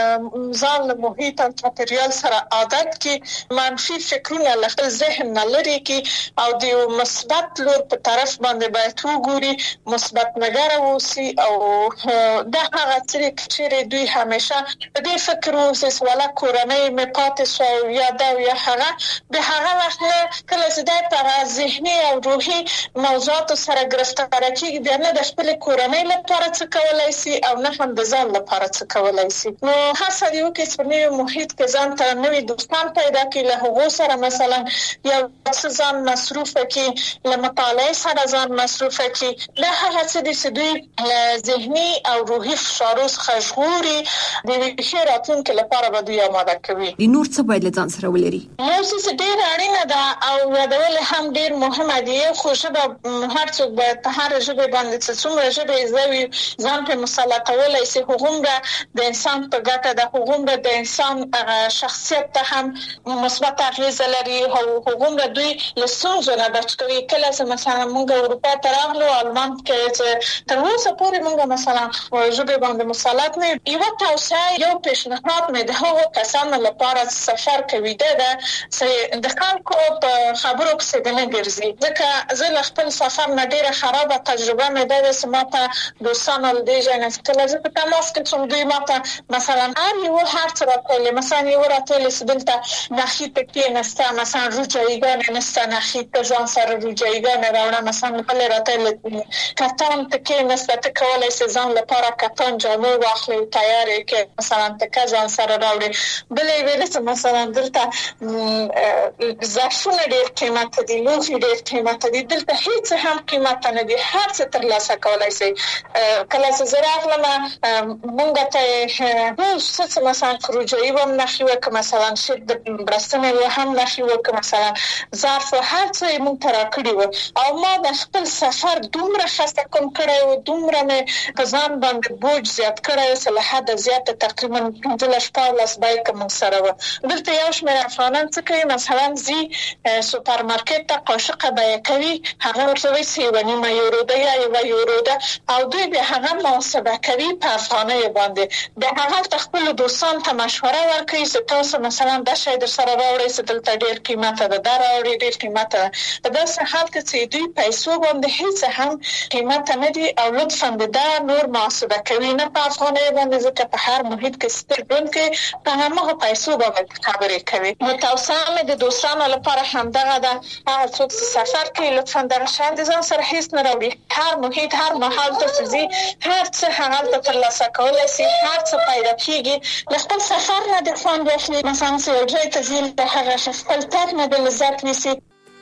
ځان له محیط او چاپېریال سره عادت کړي، منفي فکرونه له خپل ذهن نه لرې کړي او د یو مثبت لور په طرف باندې باید وګوري، مثبت نګره واوسي. او دا هغه څه چې دوی همیشه په دې فکر واوسي چې والا کورنۍ مې پاتې شو یا دا یا هغه، به هغه وخت کله چې دا په ذهني او روحي موضوعاتو سره ګرفتاره کېږي، بیا نه د خپل کورنۍ لپاره څه کولای شي او نه هم د ځان لپاره څه کولای شي. نو هڅه دې وکړئ چې په نوي محیط کې ځان ته نوي دوستان پیدا کړئ، له هغو سره مثلا یو څه ځان مصروف کړئ، له مطالعې سره ځان مصروف کړئ. دا هغه څه دي چې دوی له ذهني او روحي فشارو څخه ژغوري، د یوې ښې راتلونکې لپاره به دوی آماده کوي. نور څه باید له ځان سره ولري؟ نور څه ډېر اړینه ده او یادول هم ډېر مهمه دي. خو ژبه هر څوک باید په هر ژبه باندې څومره ژبه زده وي ځان په مسلطولای شي، هغومره د انسان په ګټه ده، هغومره د انسان شخصیت ته هم مثبت اغیزه لري او هغومره دوی له ستونزو نه بچ کوي. کله چې مثلا موږ اروپا ته راغلو، آلمان کې چې تر اوسه پورې موږ مثلا ژبه باندې مسلط نه یو توصیه یو پیشنهاد مې د هغو کسانو لپاره سفر کوي د خلکو په خبرو پسې نه ګرځي ځکه زه خپل سفر نه ډیره خرابه تجربه مې ده چې ما ته دوستانو له دې ځای نه کله زه په تماس کې څوم دوی ما ته مثلا یو هر څه راکړل مثلا یو راته لسبلته نخیت کې نسته مثلا روجایګان نسته نخیت ځان سره روجایګان راوړم مثلا بل راته کتان ته نسته ته کولای شي ځان لپاره کتان جامو واخلي تیار کې مثلا ته ځان سره راوړي بلې ویل چې مثلا دلته ظرفونه ډېر قیمت دي لوښي ډېر قیمت دي دلته هیڅ هم قیمت نه دي هر څه ترلاسه کولای شي کله چې زه راغلم مونږ ته څه مثلا روجایي هم نخي وکړه مثلا شید د برستنې هم نخي وکړه مثلا ظرف هر څه مونږ ته راکړي و او ما د خپل سفر دومره خسته کوم کړی و دومره مې په ځان باندې بوج زیات کړی چې له حده زیاته تقریبا 15 بایک مونږ سره و دلته یو شمېر افغانان څه کوي مثلا زی سوپر مارکیټ ته قاشقه بیه کوي هغه ورته وایي 3.5 یورو ده یا 1 یورو ده او دوی به هغه محاسبه کوي په افغانۍ باندې د هغه خپل دوستان ته مشوره ورکوي چې تاسو مثلا د شی در سره راوړئ چې دلته ډیر قیمته ده دا راوړي ډیر قیمته ده په داسې حال کې چې دوی پیسو باندې هیڅ هم قیمته نه دي او لطفا دا نور محاسبه کوي نه په افغانۍ باندې ځکه په هر محیط کې ستر ژوند کې په هماغه پیسو باندې خبرې کوي نو توصیه مې د دوستانو لپاره همدغه ده هغه څوک چې سفر کوي لطفا دغه شیان د ځان سره هیڅ نه راوړي هر محیط هر محل ته چې هر څه هغه ترلاسه کولای شي هر څه پیدا کیږي له خپل سفر نه د خوند واخلي مثلا چې یو ځای ته ځي د هغه خپل تګ نه د لذت نیسي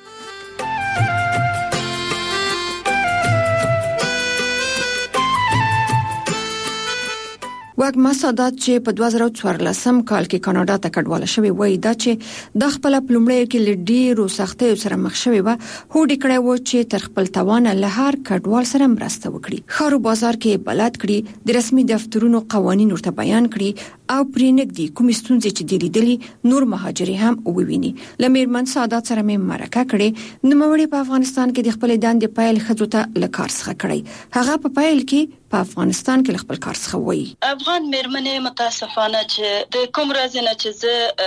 واګما سادات چې په 2014 کال کې کاناډا ته کډواله شوی وای دا چې د خپل پلمړی کې لډیرو سختیو سره مخ شوی و هوډ کړی و چې تر خپل توان له هر کډوال سره مرسته وکړي خارو بازار کې بلد کړي د رسمي دفترونو قوانين ورته بیان کړي او پرېنګ دي کوم ستونزې چې دی لیدلې نور مهاجري هم وویني لمرمن سادات سره مې مرکه کړي نوموړي په افغانستان کې د خپل دندې پایل خځو ته لکار څخه کړی هغه په پایل کې په افغانستان کې خپل کار څخه وایي افغان مېرمنې متاسفانه چې د کوم راز نه چې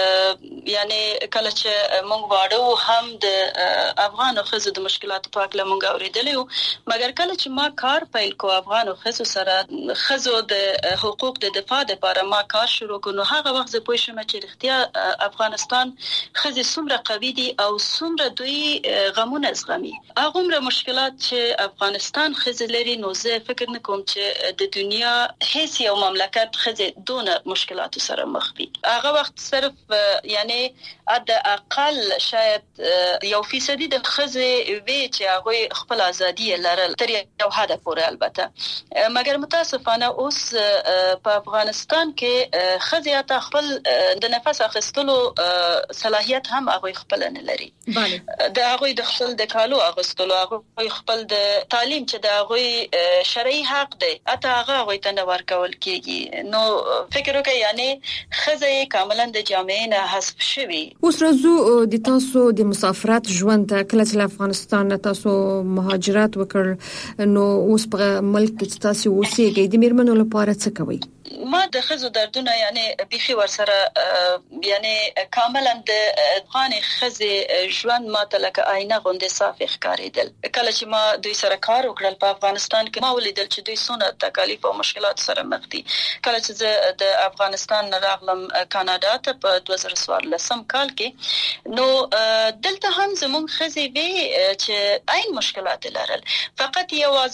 زه یعنی کله چې مونږ واړو هم د افغان خزو د مشکلاتو په اړه مونږ اوریدلیو مګر کله چې ما کار پیل کو افغان خزو سره خزو د حقوق د دفاع لپاره ما کار شروع کړو هغه وخت زه پوه شوم چې اختیار افغانستان خزي څومره قوي دي او څومره دوی غمونه زغمي هغه مشکلات چې افغانستان خزي لري نو زه فکر نه کوم چې د دنیا هیڅ یو مملکت خزي دونه مشکلات سره مخ وي هغه وخت صرف یعنی د اقل شاید یو فیصدي د خزي وی چې هغه خپل ازادي لرل تر یو حد پورې البته مګر متاسفانه اوس په افغانستان کې خزي ته خپل د نفس اخیستلو صلاحیت هم هغه خپل نه لري د هغه د خپل د کالو اغستلو هغه خپل د تعلیم چې د هغه شرعي حق دی اته هغه ته نه ورکول کیږي نو فکر وکړئ یعنی خزي کاملا د جامعې نه حذف شوی اوس راځو د تاسو د مسافرت ژوند ته کله چې افغانستان تاسو مهاجرت وکړ نو اوس په ملک کې تاسو اوسېږئ د میرمنو لپاره څه کوي ما د خزو دردونه یعنی بيخي ورسره یعنی کاملا د افغان خزي ژوند ما ته لکه آینه غوندې صاف ښکارېدل کله چې ما دوی سره کار وکړل په افغانستان کې ما ولیدل چې دوی څونه تکالیف او مشکلات سره مخ دي کله چې زه د افغانستان راغلم کاناډا ته په 2014 کال کې نو دلته هم زموږ خزي وی چې عین مشکلات لرل فقط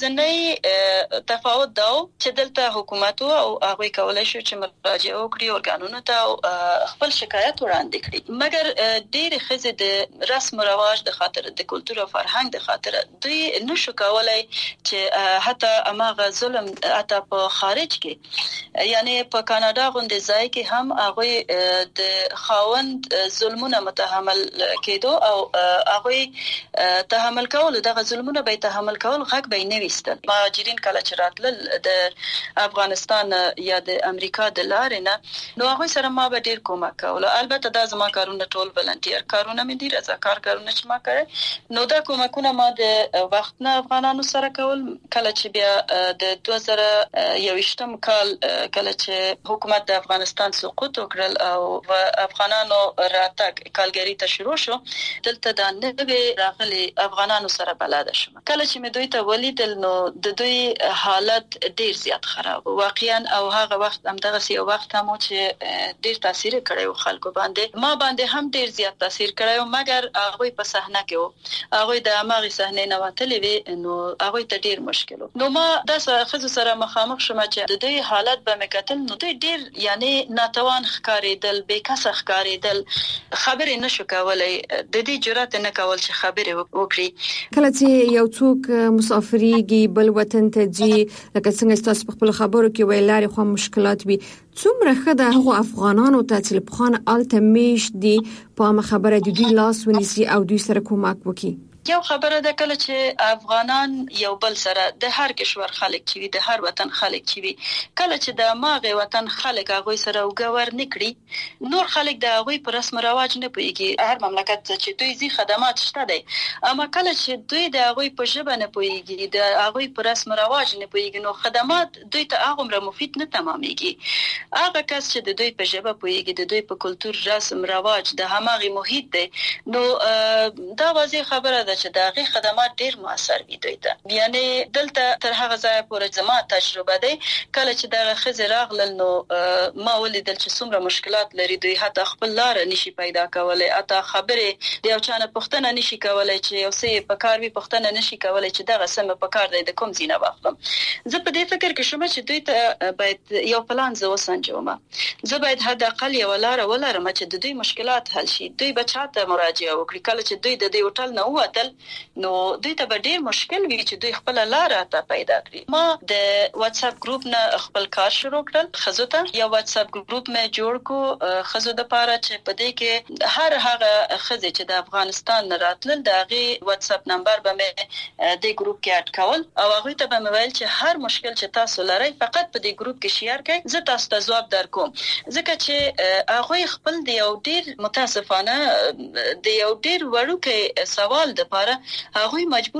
یوازنی تفاوت دا چې دلته حکومت او هغه کولای شو چې مراجعه وکړي اورګانونو ته خپل شکایت وړاندې کړي مګر ډېر خزي د رسم او رواج د خاطر د کلچر او فرهنګ د خاطر دوی نشو کولای چې حتی اماغه ظلم اته په خارج کې یعنی په کاناډا غونډه ځای کې هم هغه د خاوند ظلمونه متحمل کېدو او هغه تحمل کول دغه ظلمونه به تحمل کول حق به نه وستل مهاجرین کله چې راتل د افغانستان یا یا د امریکا د لارې نه نو هغه سره ما به ډیر کومک کول. البته دا زما کارونه ټول ولنټیر کارونه مې دي، رضاکار کارونه چې ما کړې. نو دا کومکونه ما د وخت نه افغانانو سره کول. کله چې بیا د 2021 کال کله چې حکومت د افغانستان سقوط وکړل او افغانانو راتګ کالګری ته شروع شو، دلته د نوې راغلي افغانانو سره بلد شوم. کله چې مې دوی ته ولیدل نو د دوی حالت ډیر زیات خراب واقعا، او هغه وخت هم دغه یو وخت هم چې ډیر تاثیر کړی خلکو باندې، ما باندې هم ډیر زیات تاثیر کړی، مګر هغه په صحنه کې وو، هغه د اماغي صحنه نه وتلې وي، نو هغه ته ډیر مشکل و. نو ما د خزو سره مخامخ شوم چې د دوی حالت به مکتل، نو دوی ډیر یعنی ناتوان ښکارېدل، بیکسه ښکارېدل، خبرې نشو کولای، د دې جرأت نه کول چې خبرې وکړي. کله چې یو څوک مسافرېږي بل وطن ته ځي، لکه څنګه تاسو په خپل خبرو کې ویلاري خو مشکلات وي، څومره خده هغه افغانانو ته چې په خان الته میش دي په خبره د دوی لاس ونیسي او دوی سره کومک وکړي. یو خبره ده کله چې افغانان یو بل سره د هر کشور خلک چې وي، د هر وطن خلک چې وي، کله چې د ماغه وطن خلک هغه سره وګور نکړي، نور خلک د هغه پر رسم رواج نه پويږي. هر مملکت چې دوی زی خدمات شته دي، اما کله چې دوی د هغه په ژبه نه پويږي، د هغه پر رسم رواج نه پويږي، نو خدمات دوی ته هغه مفید نه تمامېږي. هغه کس چې د دوی په ژبه پويږي، د دوی په کلچر رسم رواج د هماغي محیط دی، نو دا واضح خبره ده چې دغه خدمات ډیر موثر وي دوی ته. یعنی دلته تر هغه ځای پورې زما تجربه ده، کله چې دغه خزر راغلل نو ما ولیدل چې څومره مشکلات لري دوی، حتی خپل لار نشي پیدا کولای، حتی خبره د یو چانه پښتنه نشي کولای، چې یو څه په کار وي پښتنه نشي کولای چې دغه سم په کار دی د کوم زینه واخلم. زه په دې فکر کې شوم چې دوی ته باید یو پلان زو وسنجوم، زه باید حد اقل یو لار ولرم چې د دوی مشکلات حل شي. دوی بچاته مراجعه وکړي، کله چې دوی د دې هوټل نه ووتل نو دوی ته به ډیر مشکل وي چې دوی خپل لار ته پیدا کړي. ما د واتس اپ ګروپ نه خپل کار شروع کړل، خزو ته یو واتس اپ ګروپ مې جوړ کو خزو د پاره چې په دې کې هر هغه خزه چې د افغانستان نه راتلل دغه واتس اپ نمبر به مې د ګروپ کې اډ کول، او هغه ته به مې ویل چې هر مشکل چې تاسو لرئ فقط په دې ګروپ کې شیر کړئ، زه تاسو ته ځواب درکوم. ځکه چې هغه خپل د یو ډیر متاسفانه د یو ډیر وړوکی سوال د پاره هغه مجبور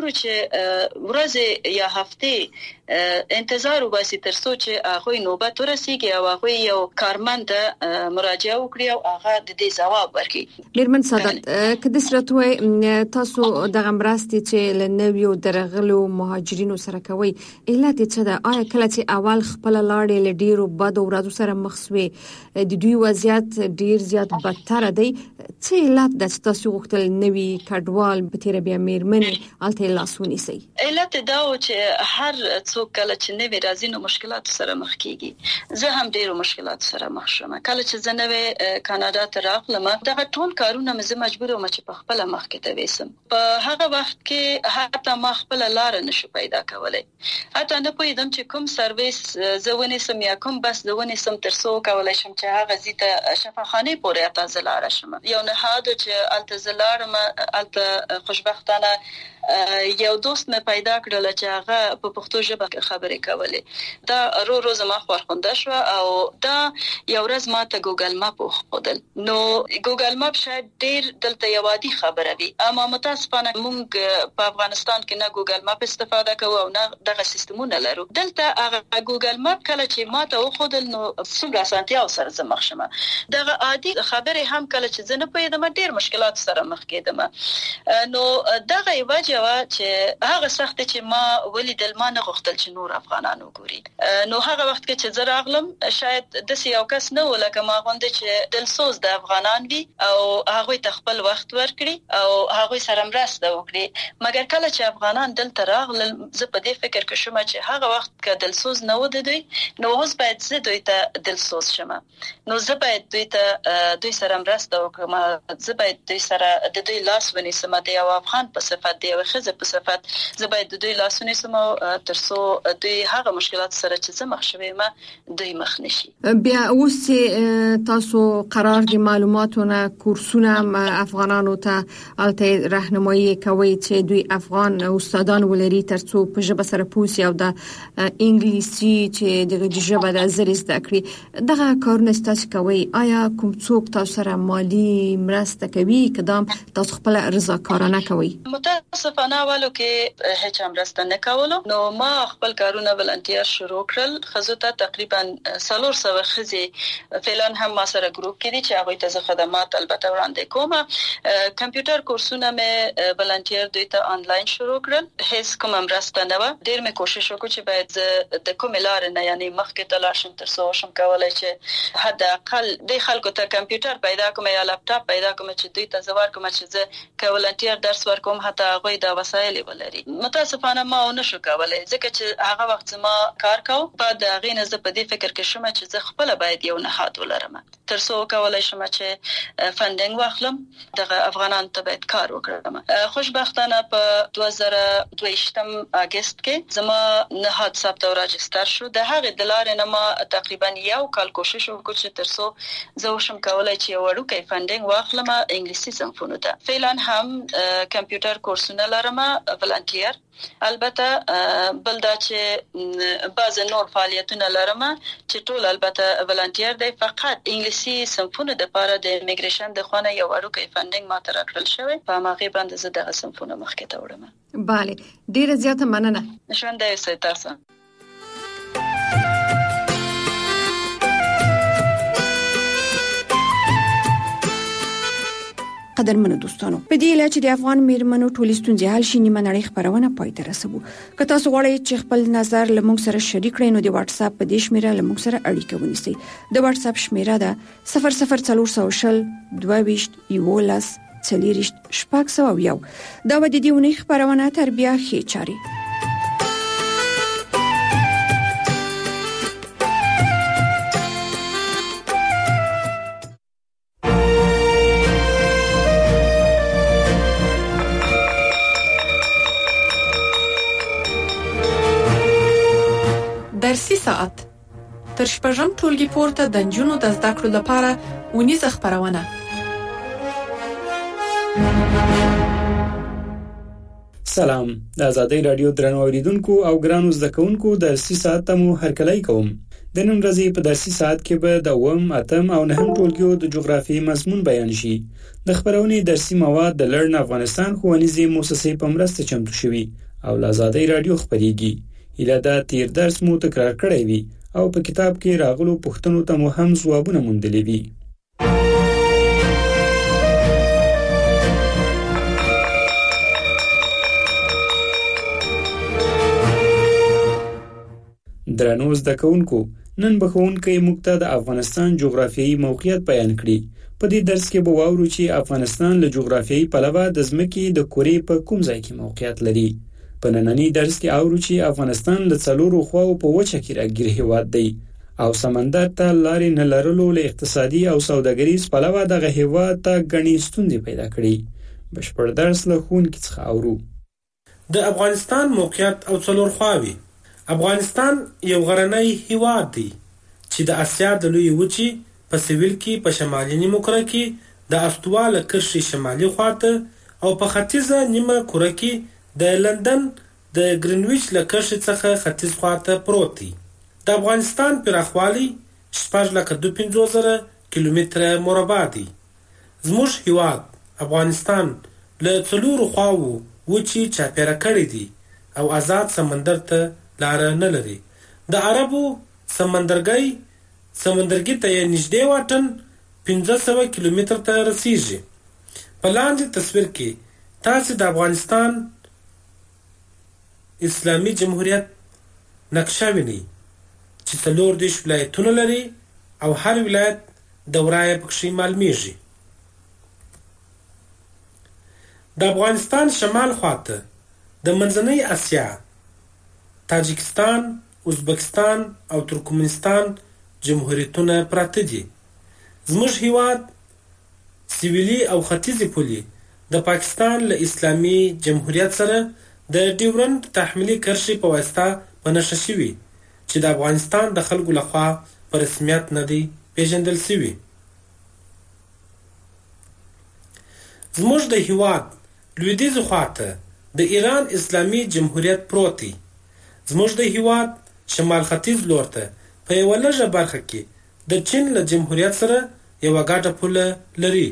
چې ورځ یا هفته انتظار وباسي تر څو چې هغه نوبت ورسیږي او هغه یو کارمند مراجعه وکړي او هغه د دې ځواب ورکړي. ډیرمن سعادت کله سرتوي تاسو د غمراستي چې لنویو درغلو مهاجرینو سره کوي، علت څه ده؟ آیا کله چې اول خپل لاړې لډیرو بد ورځو سره مخ شوي د دوی وضعیت ډیر زیات بدتر دی، څه علت د تاسو غوښتل نوی کډوال به تیر بیا میرمنې الته لاسونی سي؟ علت دا و چې هر څوک کله چې نوی راځي نو مشکلات سره مخ کیږي. زه هم ډیرو مشکلات سره مخ شوم. کله چې زه نوی کاناډا ته راغلم دا ټول کارونه مې مجبور وم چې په خپل مخ کې ته وېسم. په هغه وخت کې حتی ما خپل لار نشو پیدا کولای، حتی نه پوهیدم چې کوم سرویس زونه سم یا کوم بس زونه سم تر څو کولای شم چې هغه زیته شفاخانه پورې اتازلاره شم. یو نه هادو چې التزلاره ما الته خوشبختانه یو دوست مې پیدا کړل چې هغه په پښتو ژبه خبرې کولې. دا رو زما خورخنده شو او دا یو ورځ ما ته ګوګل ماپ وښودل. نو ګوګل ماپ شاید ډیر دلته یو عادي خبره وي، اما متاسفانه موږ په افغانستان کې نه ګوګل ماپ استفاده کوو او نه دغه سیستمونه لرو. دلته هغه ګوګل ماپ کله چې ما ته وښودل نو څومره اسانتیا سره زه مخ شوم. دغه عادي خبره هم کله چې زه نه پوهیدم ډیر مشکلات سره مخ کېدم. نو دغه وجه چې هغه سخت چې ما ولیدل ما نه غوښتل چې نور افغانانو ګوري. نو هغه وخت کې چې زه راغلم شاید د یو کس نه ولکه ما غونډه چې دلسوز د افغانان وي او هغه ته خپل وخت ورکړي او هغه سره مرسته وکړي. مګر کله چې افغانان دلته راغلل زه په دې فکر کې شوم چې هغه وخت کې دلسوز نه و د دوی، نو اوس باید زه دوی ته دلسوز شم. نو زه باید دوی سره مرسته وکړم، زه باید دوی سره د دوی لاس ونیسم د یو افغان په صفت دی خزه په صفت، زه باید د دوی لاسونه سم تر څو د هغه مشکلات سره چې زموږ شوي ما دوی مخ نشي. بیا اوس تاسو قرار دي معلوماتونه کورسونه افغانانو ته الته راهنمایي کوي چې دوی افغان استادان ولري ترڅو په ژبه سره پوسی او د انګلیسي چې د ژبه د زری زده کړي دغه کارونه تاسو کوي. آیا کوم څوک تاسو سره مالی مرسته کوي کدام تاسو خپل رضاکارانه کوي؟ متاسفانه والو کې هیڅ مرسته نه کولو. نو ما خپل کارونه ولنټیر شروع کړل. خزو ته تقریبا 400 خزي فعلا هم ما سره ګروپ کې دي چې هغه ته خدمات البته وړاندې کوم. کمپیوټر کورسونه مې ولنټیر دوی ته آنلاین شروع کړل. هیڅ کوم مرسته نه و. ډیر مې کوشش وکړ چې باید د کوم لار نه یعنی مخکې تلاشم تر څو شم کولای چې حد اقل د خلکو ته کمپیوټر پیدا کوم یا لپټاپ پیدا کوم چې دوی ته زوار کوم چې زه کولنټیر درس ورکوم حتی هغه د وسایل ولري. متاسفانه ما نشو کولای ځکه چې هغه وخت ما کار کاو. بعد هغه نه زه په دې فکر کې شوم چې زه خپل باید یو نهاد ولرم تر څو کولای شم چې فندینګ واخلم دغه افغانان ته باید کار وکړم. خوشبختانه په 2022 اگست کې زما نهاد ثبت او راجستر شو. د هغه د لارې نه ما تقریبا یو کال کوشش وکړ چې تر څو زه وشم کولای چې وړوکی فندینګ واخلم انګلیسي صنفونو ته. فعلا هم کمپیوټر کورسونه لرم ولنټیر. البته بلدا چې بعض نور فعالیتونه لرم چې ټول البته ولنټیر دی. فقط انګلیسي صنفونو د لپاره د ایمیګریشن د خونه یو وړوکی فندینګ ما تر کړل شوی. په هغه باندې زه دغه صنفونه مخکې ته وړم. bale ډیره زیاته مننه. ژوند دې سي تاسو. قدرمنو دوستانو په دې لاره چې د افغان میرمنو ټولستون ځهال شي نیمه نړۍ خبرونه پای ته رسوو. که تاسو غواړئ چې خپل نظر لموږ سره شریک کړئ نو د واتس اپ په دې شمیره لموږ سره اړیکه ونیسئ. د واتس اپ شمیره ده 00400 22 11 40 شپږ. دا و د دې ونې خبرونه تربیه خې چاري. درسي ساعت تر شپږم ټولګي پورته د نجونو د زده کړو لپاره ونیزه خبرونه. سلام، د آزادۍ رادیو درنو اوریدونکو او ګرانو زده کوونکو درسي ساعت ته مو هرکلی کوم. د نن ورځې په درسي ساعت کې به د 8م، 8م او 9م ټولګیو د جغرافیې مضمون بیان شي. د خبرونې درسي مواد د لړن افغانستان ښوونیزې مؤسسې په مرسته چمتو شوي او د آزادۍ رادیو خبريږي. اله دا تیر درس مو تکرار کړی وي او په کتاب کې راغلو پوښتنو ته مو هم ځوابونه موندلي وي. درنو زده کوونکو، نن به ښوونکی موږ ته د افغانستان جغرافیایي موقعیت بیان کړي. په دې درس کې به واورو چې افغانستان له جغرافیایي پلوه د ځمکې د کورې په کوم ځای کې موقعیت لري. په نننی درس کې اورو چې افغانستان له څلورو خواو په وچه کې راګیر هیواد دی او سمندر ته لارې نه لرلو له اقتصادي او سوداګریز پلوه دغه هیواد ته غني ستونزې پیدا کړې. بشپړ درس له ښوونکي څخه اورو. د افغانستان موقعیت او څلور خواوې. افغانستان یو غرنی هیواد دی چې د اسیا د لوی وچې په سویل کې په شمالي نیمه کره کې د استوا له کرښې شمالي خواته او په ختیځه نیمه کره کې د لندن د ګرینویچ له کرښې څخه ختیځ خواته پروت دی. د افغانستان پراخوالی 6,52,000 کیلومتره مربع دی. زموږ هیواد افغانستان له څلورو خواوو وچې چاپیره کړی دی او آزاد سمندر ته لار نه لري. د عربو سمندرګي ته نږدې واټن 1500 کیلومتر ته رسیږي. په لاندې تصویر کې تاسو د افغانستان اسلامي جمهوریت نقشه وینئ چې 14 ولایتونه لري او هر ولایت دوره یې پکې معلومیږي. د افغانستان شمال خواته د منځنۍ اسیا، تاجکستان، ازبکستان او ترکمنستان جمهوریتونه پراته دي. زموږ هیواد سویلي او ختیځي پولې د پاکستان له اسلامي جمهوریت سره د ډیورند تحمیلي کرښې په واسطه په نشه شوي چې د افغانستان د خلکو لخوا په رسمیت نه دی پیژندل شوي. زموږ د هیواد لویدیځ خواته د ایران اسلامي جمهوریت پروت دی. زموږ د هیواد شمال ختیځ لور ته په یوه لږه برخه کې د چین له جمهوریت سره یوه ګډه پوله لري.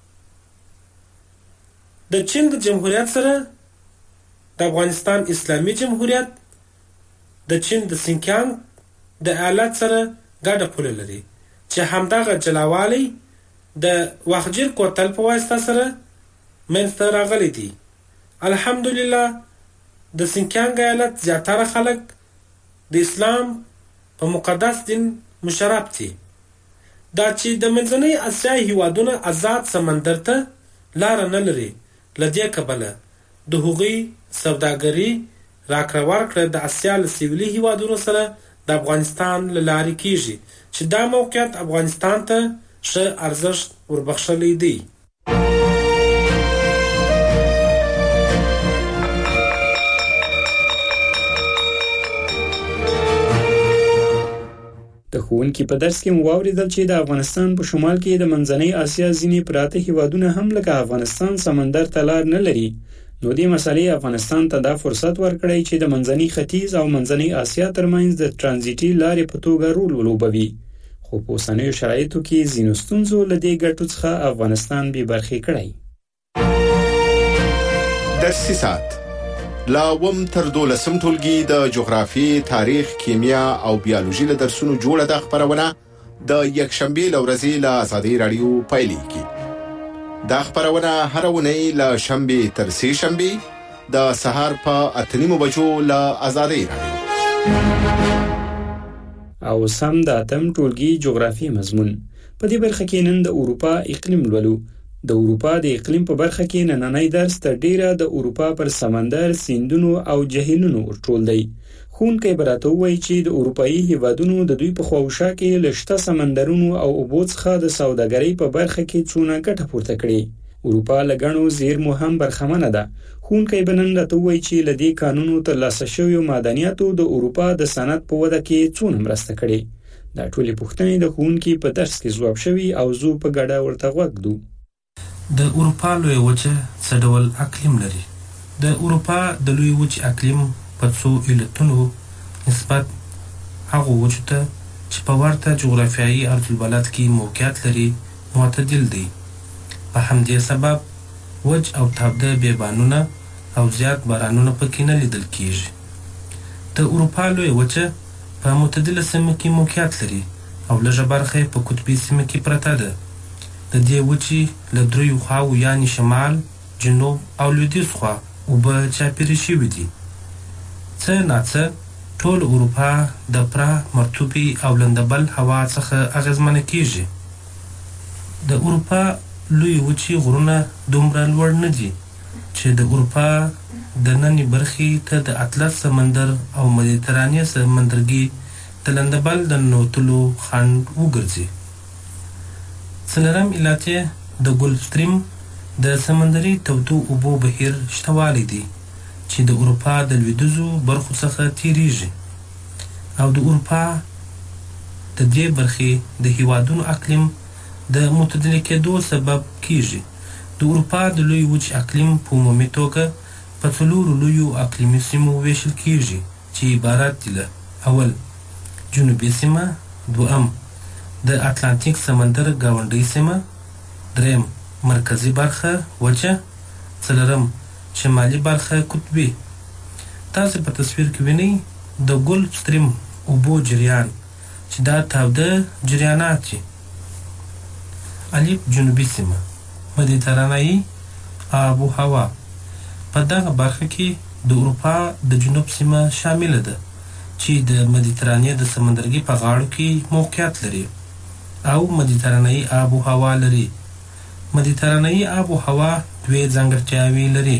د چین د جمهوریت سره د افغانستان اسلامي جمهوریت د چین د سینکیانګ د ایالت سره ګډه پوله لري چې همدغه جلاوالی د واخجیر کوتل په واسطه سره منځته راغلی دی. الحمدلله د سینکیانګ ایالت زیاتره خلک د اسلام په مقدس دین مشرف دي. دا چې د منځنۍ اسیا هیوادونه آزاد سمندر ته لار نه لري، لدې کبله د هغوی سوداګري راکړه ورکړه د اسیا له سویلي هیوادونو سره د افغانستان له لارې کیږي چې دا موقعیت افغانستان ته ښه ارزښت وربخښلی دی. د ښوونکي په درس کې مو واورېدل چې د افغانستان په شمال کې د منځنۍ اسیا ځینې پراته هیوادونه هم لکه افغانستان سمندر ته لار نه لري. نو دې مسلې افغانستان ته دا فرصت ورکړی چې د منځنۍ ختیځ او منځنۍ اسیا ترمنځ د ترانزیټي لارې په توګه رول ولوبوي. خو په اوسنیو شرایطو کې ځینو ستونزو له دې ګټو څخه افغانستان بې برخې کړی. دسیسات لا وم تر 12 ټولګي د جغرافي، تاریخ، کیمیا او بیولوژي له درسونو جوړه د خبرونه د یکشنبه لورځي له آزادۍ رادیو پایلیږي. دا خبرونه هر ونی له شنبه تر سه شنبه د سهار په 8:30 بجو له آزادۍ رادیو. او سم د اتم ټولګي جغرافي مضمون په دې برخه کې نن د اروپا اقلیم لولو. د اروپا د اقلیم په برخه کې نننۍ درس تر ډیره د اروپا پر سمندر، سیندونو او جهیلونو ورټول دی. ښوونکی براته وایي چې د اروپایي هیوادونو د دوی په خواوشا کې لشته سمندرونو او اوبو څخه د سوداګرۍ په برخه کې څونه ګټه پورته کړي. اروپا لګڼو زیرمو هم برخمنه ده. ښوونکی بنن راته وایي چې لدې قانونو ترلاسه شویو معدنیاتو د اروپا د صنعت په وده کې څونه مرسته کړي. دا ټولې پوښتنې د ښوونکي په درس کې ځواب شوي او زه په ګډه ورته غوږ دو. د اروپا لوی وچه څه ډول اقلیم لري؟ د اروپا د لوی وچې اقلیم په څو علتونو نسبت هغو وچو ته چې په ورته جغرافیایي عرضالبلد کې موقعیت لري معتدل دی. په همدې سبب وچ او تابده بیابانونه او زیات بارانونه پکې نه لیدل کیږي. د اروپا لوی وچه په معتدله سیمه کې موقعیت لري او لږه برخه په قطبي سیمه کې پرته ده. د دې وچې له دریو خواو یعنې شمال، جنوب او لویدیځ خوا اوبه چاپېرې شوي دي. څه ناڅه ټول اروپا د پره، مرطوبې او لندبل هوا څخه اغېزمنه کیږي. د اروپا لوی وچې غرونه دومره لوړ نه دي چې د اروپا د نننۍ برخې ته د اطلس سمندر او مدیترانې سمندرګي د لندبل د ننوتلو خنډ وګرځي. څلورم علت یې د ګلف ستریم د سمندري تودو اوبو بهیر شتوالی دی چې د اروپا د لویدیځو برخو څخه تیریږي او د اروپا د دې برخې د هیوادونو اقلیم د معتدل کېدو سبب کیږي. د اروپا د لوی وچ اقلیم په عمومي توګه په څلورو لویو اقلیمي سیمو ویشل کیږي چې عبارت دي له: اول جنوبي سیمه، دویم د اتلانتیک سمندر گاونډۍ سیمه، دریم مرکزی برخه وچه، څلورم شمالي برخه قطبي. تاسو په تصویر کې وینئ د ګلف ستریم اوبو جریان چې دا تاوده جریانات دي. الف جنوبي سیمه، مدیترانه‌ای آب و هوا. په دغه برخه کې د اروپا د جنوب سیمه شامله ده چې د مدیترانې د سمندرګي په غاړو کې موقعیت لري او مدیترانه‌ای آب و هوا لري. مدیترانه‌ای آب و هوا دوه ځانګړتیاوې لري.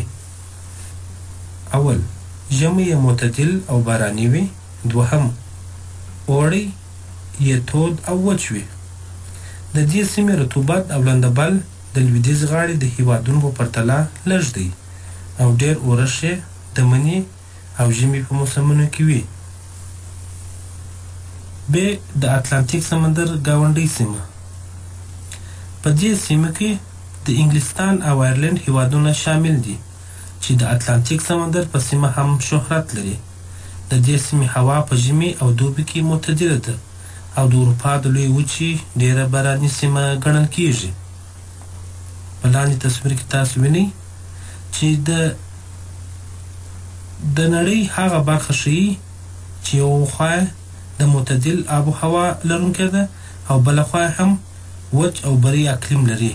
اول، ژمی معتدل او باراني وي. دوهم، اوړی یې تود او وچ وي. د دې سیمې رطوبت او لندبل د لویدیځ غاړې د هیوادونو په پرتله لږ دی او ډېر اورښت د مني او ژمي په موسمونو کې وي. به د اتلانتیک سمندر گاونډي سیمه. په دې سیمه کې د انګلستان او آیرلند هیوادونه شامل دي چې د اتلانتیک سمندر په سیمه هم شهرت لري. د دې سیمې هوا په ژمي او دوبي کې معتدله ده او د اروپا د لوی وچې ډیره باراني سیمه ګڼل کیږي. په لاندې تصویر کې تاسو وینئ چې د نړۍ هغه برخه ښیي چې یو خوا د معتدل آب و هوا لرونکې ده او بل خوا هم وچ او بري اقلیم لري.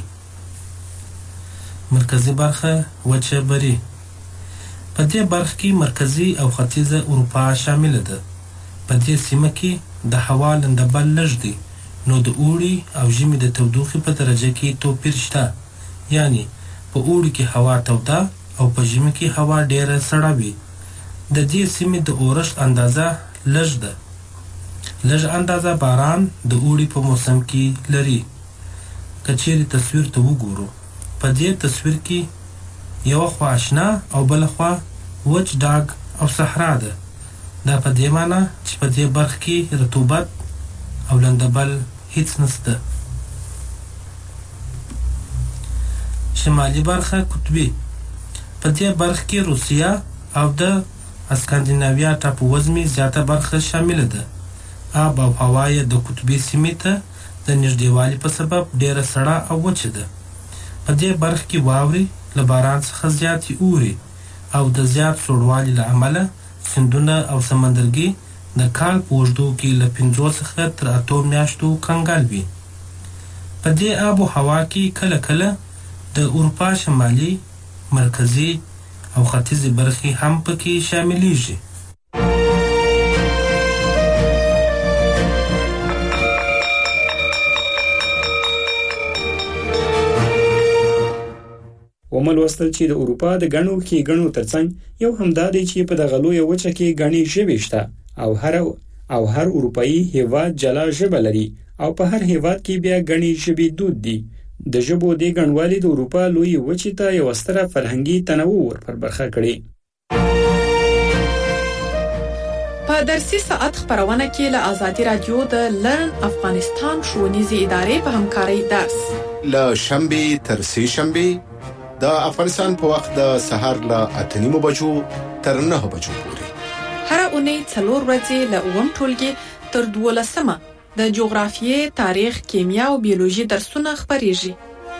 مرکزی برخه وچه بري. په دې برخه کې مرکزی او ختیځه اروپا شامل ده. په دې سیمه کې د هوا لندبل لږ دی، نو د اوړي او ژمي د تودوخې په درجه کې توپیر شته. یعنی په اوړي کې هوا توده او په ژمي کې هوا ډیره سړه وي. د دې سیمې د اورښت اندازه لږ ده. لږ اندازه باران د اوړي په موسم کې لري. که چیرې تصویر ته وګورو، په دې تصویر کې یو خوا آشنا او بل خوا وچ ډاګ او صحرا ده. دا په دې معنی چې په دې برخه کې رطوبت او لندبل هیڅ نشته. شمالي برخه قطبي. په دې برخه کې روسیا او د اسکاندیناویا ټاپووزمې زیاته برخه شامله ده. آب او هوا یې د قطبي سیمې ته د نږدېوالي په سبب ډیره سړه او وچه ده. په دې برخه کې واورې له باران څخه زیاتې اوري او د زیات سوړوالي له امله سیندونه او سمندرګي د کال په اوږدو کې له 5 څخه تر 8 میاشتو کنګال وي. په دې آب و هوا کې کله کله د اروپا شمالي، مرکزي او ختیځې برخې هم پکې شاملیږي. وملوستل چې د اروپا د غنو ښېګڼو ترڅنګ یو همدا دی چې په دغه لویه وچه کې غني ژبې شته او هر اروپایي هیواد جلا ژبه لري او په هر هیواد کې بیا غني ژبې دود دي. د ژبو د غنوالي د اروپا لویه وچې ته یو ستره فرهنګي تنوع ورپر برخه کړي. په درسي ساعت خبرونه کې له آزادي رادیو د لرن افغانستان ښوونیزې ادارې په همکارۍ درس له شنبه تر سه شنبه د افغانستان په وخت د سهار له 8:30 بجو تر 9 بجو پورې. هر اونۍ 4 ورځې له 9 ټولګي تر 12 د جغرافیې، تاریخ، کیمیا او بیولوژي درسونه خبريږي.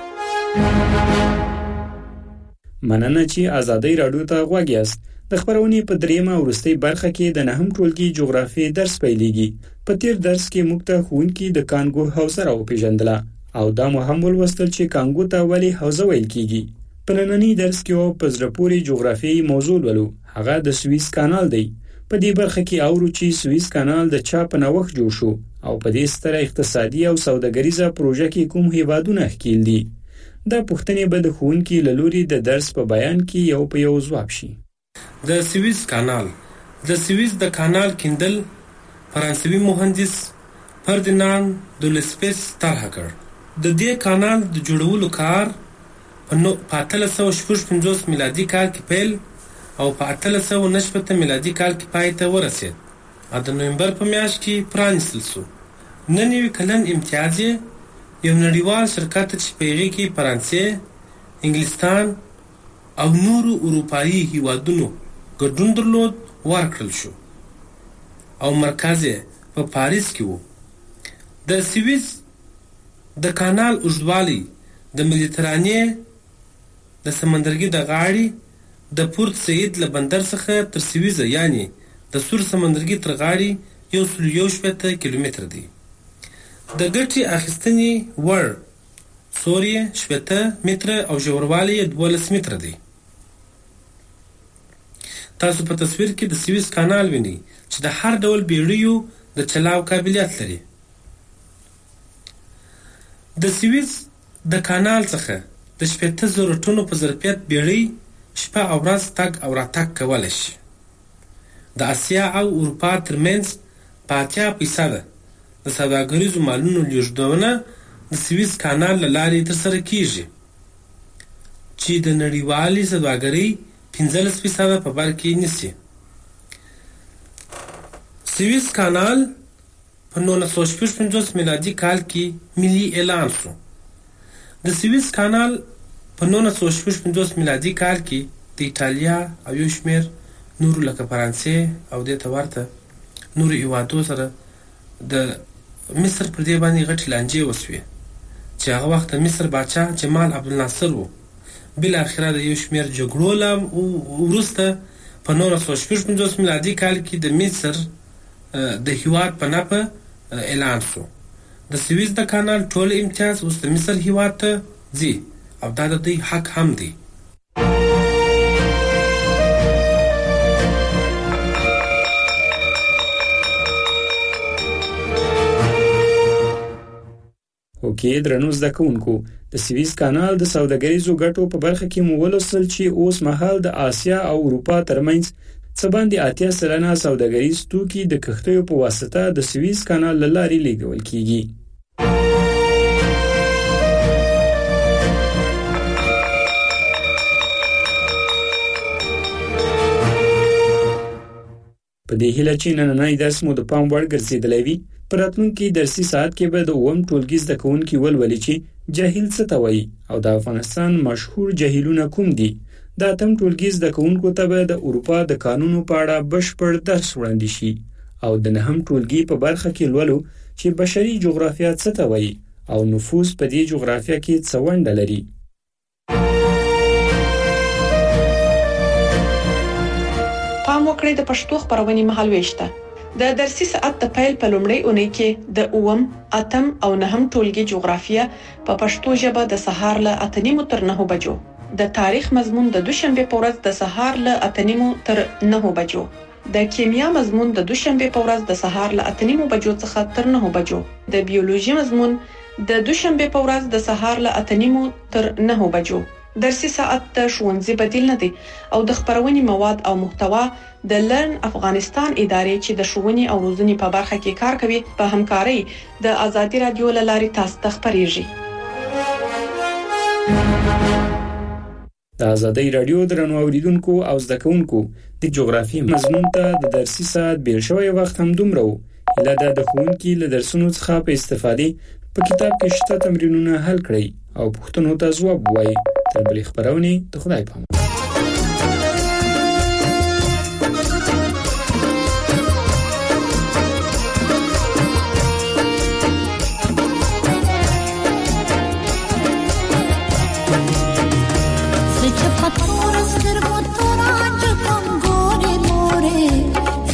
مننه چې آزادي رادیو ته غوږ یاست. د خبرونې په دریمه ورستۍ برخه کې د 9 ټولګي جغرافیې درس پیلېږي. په تیر درس کې موږ ته ښوونکي د کانګو حوزه راوپېژندله او دا مو هم ولوستل چې کانګو ته ولې حوزه ویل کیږي. په نننی درس کې په زړه پورې جغرافیایي موضوع ولو، هغه د سویس کانال دی. په دې برخه کې اورو چې سویس کانال د چا په نوښت جوړ شو او په دې ستره اقتصادي او سوداګریزه پروژه کې کوم هیوادونه ښکیل دي. دا پوښتنې به د ښوونکي له لوري د درس په بیان کې یو په یو ځواب شي. د سویس کانال. د سویس د کانال کیندل فرانسوي مهندس فردیناند دولسپیس طرح کړ. د دې کانال د جوړولو کار په 1855 میلادي کال کې پیل او په 1890 میلادي کال کې پای ته ورسید. د نومبر په میاشت کې پرانیستل شو. نن یو کلن امتیاز یو نړیوال شرکت چې په هغه کې فرانسې، انګلستان او نورو اروپایي هیوادونو ګډون درلود ورکړل شو او مرکز په پاریس کې وو. د سویس د کانال اوږدوالی د مدیترانې د سمندرګي د غاړې د پورت سعید له بندر څخه تر سویزه یعنی د سور سمندرګي تر غاړې 170 کیلومتر دی. د ګټې اخیستنې وړ سوري 70 متره او ژوروالی 12 متره دی. تاسو په تصویر کې د سویس کانال وینئ چې د هر ډول بیړیو د چلاو قابلیت لري. د سویس د کانال څخه د 70,000 ټنو په ظرفیت بیړۍ شپه او ورځ تګ او راتګ کولی شي. د اسیا او اروپا ترمنځ په 80% د سوداګریزو مالونو لیږدونه د سویس کانال له لارې ترسره کیږي چې د نړیوالې سوداګرۍ 15% په بر کې نیسي. سویس کانال په په 1950 میلادي کال کې ملي اعلان شو. د سویس کانال په 1950 میلادي کال کې د ایتالیا او یو شمېر نورو لکه فرانسې او دې ته ورته نورو هیوادو سره د مصر پر دې باندې غټې لانجې وسوې چې هغه وخت د مصر باچا جمال عبدالناصر و. بالاخره د یو شمېر جګړو له وروسته په 1950 میلادي کال کې د مصر د هیواد په نامه اعلان شو. د سویس د کانال ټول امتیاز اوس د مصر هیواد ته ځي او دا د دوی حق هم دی. اوکې درنو زده کوونکو، د سویس کانال د سوداګریزو ګټو په برخه کې مو ولوستل چې اوس مهال د آسیا او اروپا ترمنځ څه باندې 80 سلنه سوداګریز توکي د کښتیو په واسطه د سویس کانال له لارې لیږدول کیږي. په دې هیله چې نننی درس مو د پام وړ ګرځېدلی وي. په راتلونکي درسي ساعت کې به د 9 ټولګي زده کوونکي ولولي چې جاهل څه ته وایي او د افغانستان مشهور جاهلونه کوم دي. د 8 ټولګي زده کوونکو ته به د اروپا د قانونو په اړه بشپړ درس وړاندې شي او د 9 ټولګي په برخه کې لولو چې بشري جغرافیه څه ته وایي او نفوس په دې جغرافیه کې څه ونډه لري. پام وکړئ د پښتو خبرونې مهالويشته. د درسي ساعت د پیل په لومړۍ اونۍ کې د 8 او 9 ټولګي جغرافیه په پښتو ژبه د سهار له 8:30 تر 9 بجو، د تاریخ مضمون د دوشنبه په ورځ د سهار له 8:30 تر 9 بجو، د کیمیا مضمون د دوشنبه په ورځ د سهار له 8:30 بجو څخه تر 9 بجو، د بیولوژي مضمون د دوشنبه په ورځ د سهار له 8:30 تر 9 بجو. درسي ساعت د ښوونځي بدیل نه دی او د خبرونې مواد او محتوا د لرن افغانستان ادارې چې د ښوونې او روزنې په برخه کې کار کوي په همکارۍ د آزادي رادیو له لارې تاسو ته خبرېږي. د آزادي رادیو درنو اوریدونکو او زده کوونکو د جغرافي مضمون ته د درسي ساعت بیل شوی وخت هم دومره و. هیله ده د ښوونکي له درسونو څخه په استفادې په کتاب کې شته تمرینونه حل کړئ او پوښتنو ته ځواب ووایئ. تر بلې خبرونې د خدای په امان.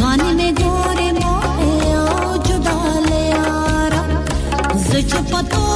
Pato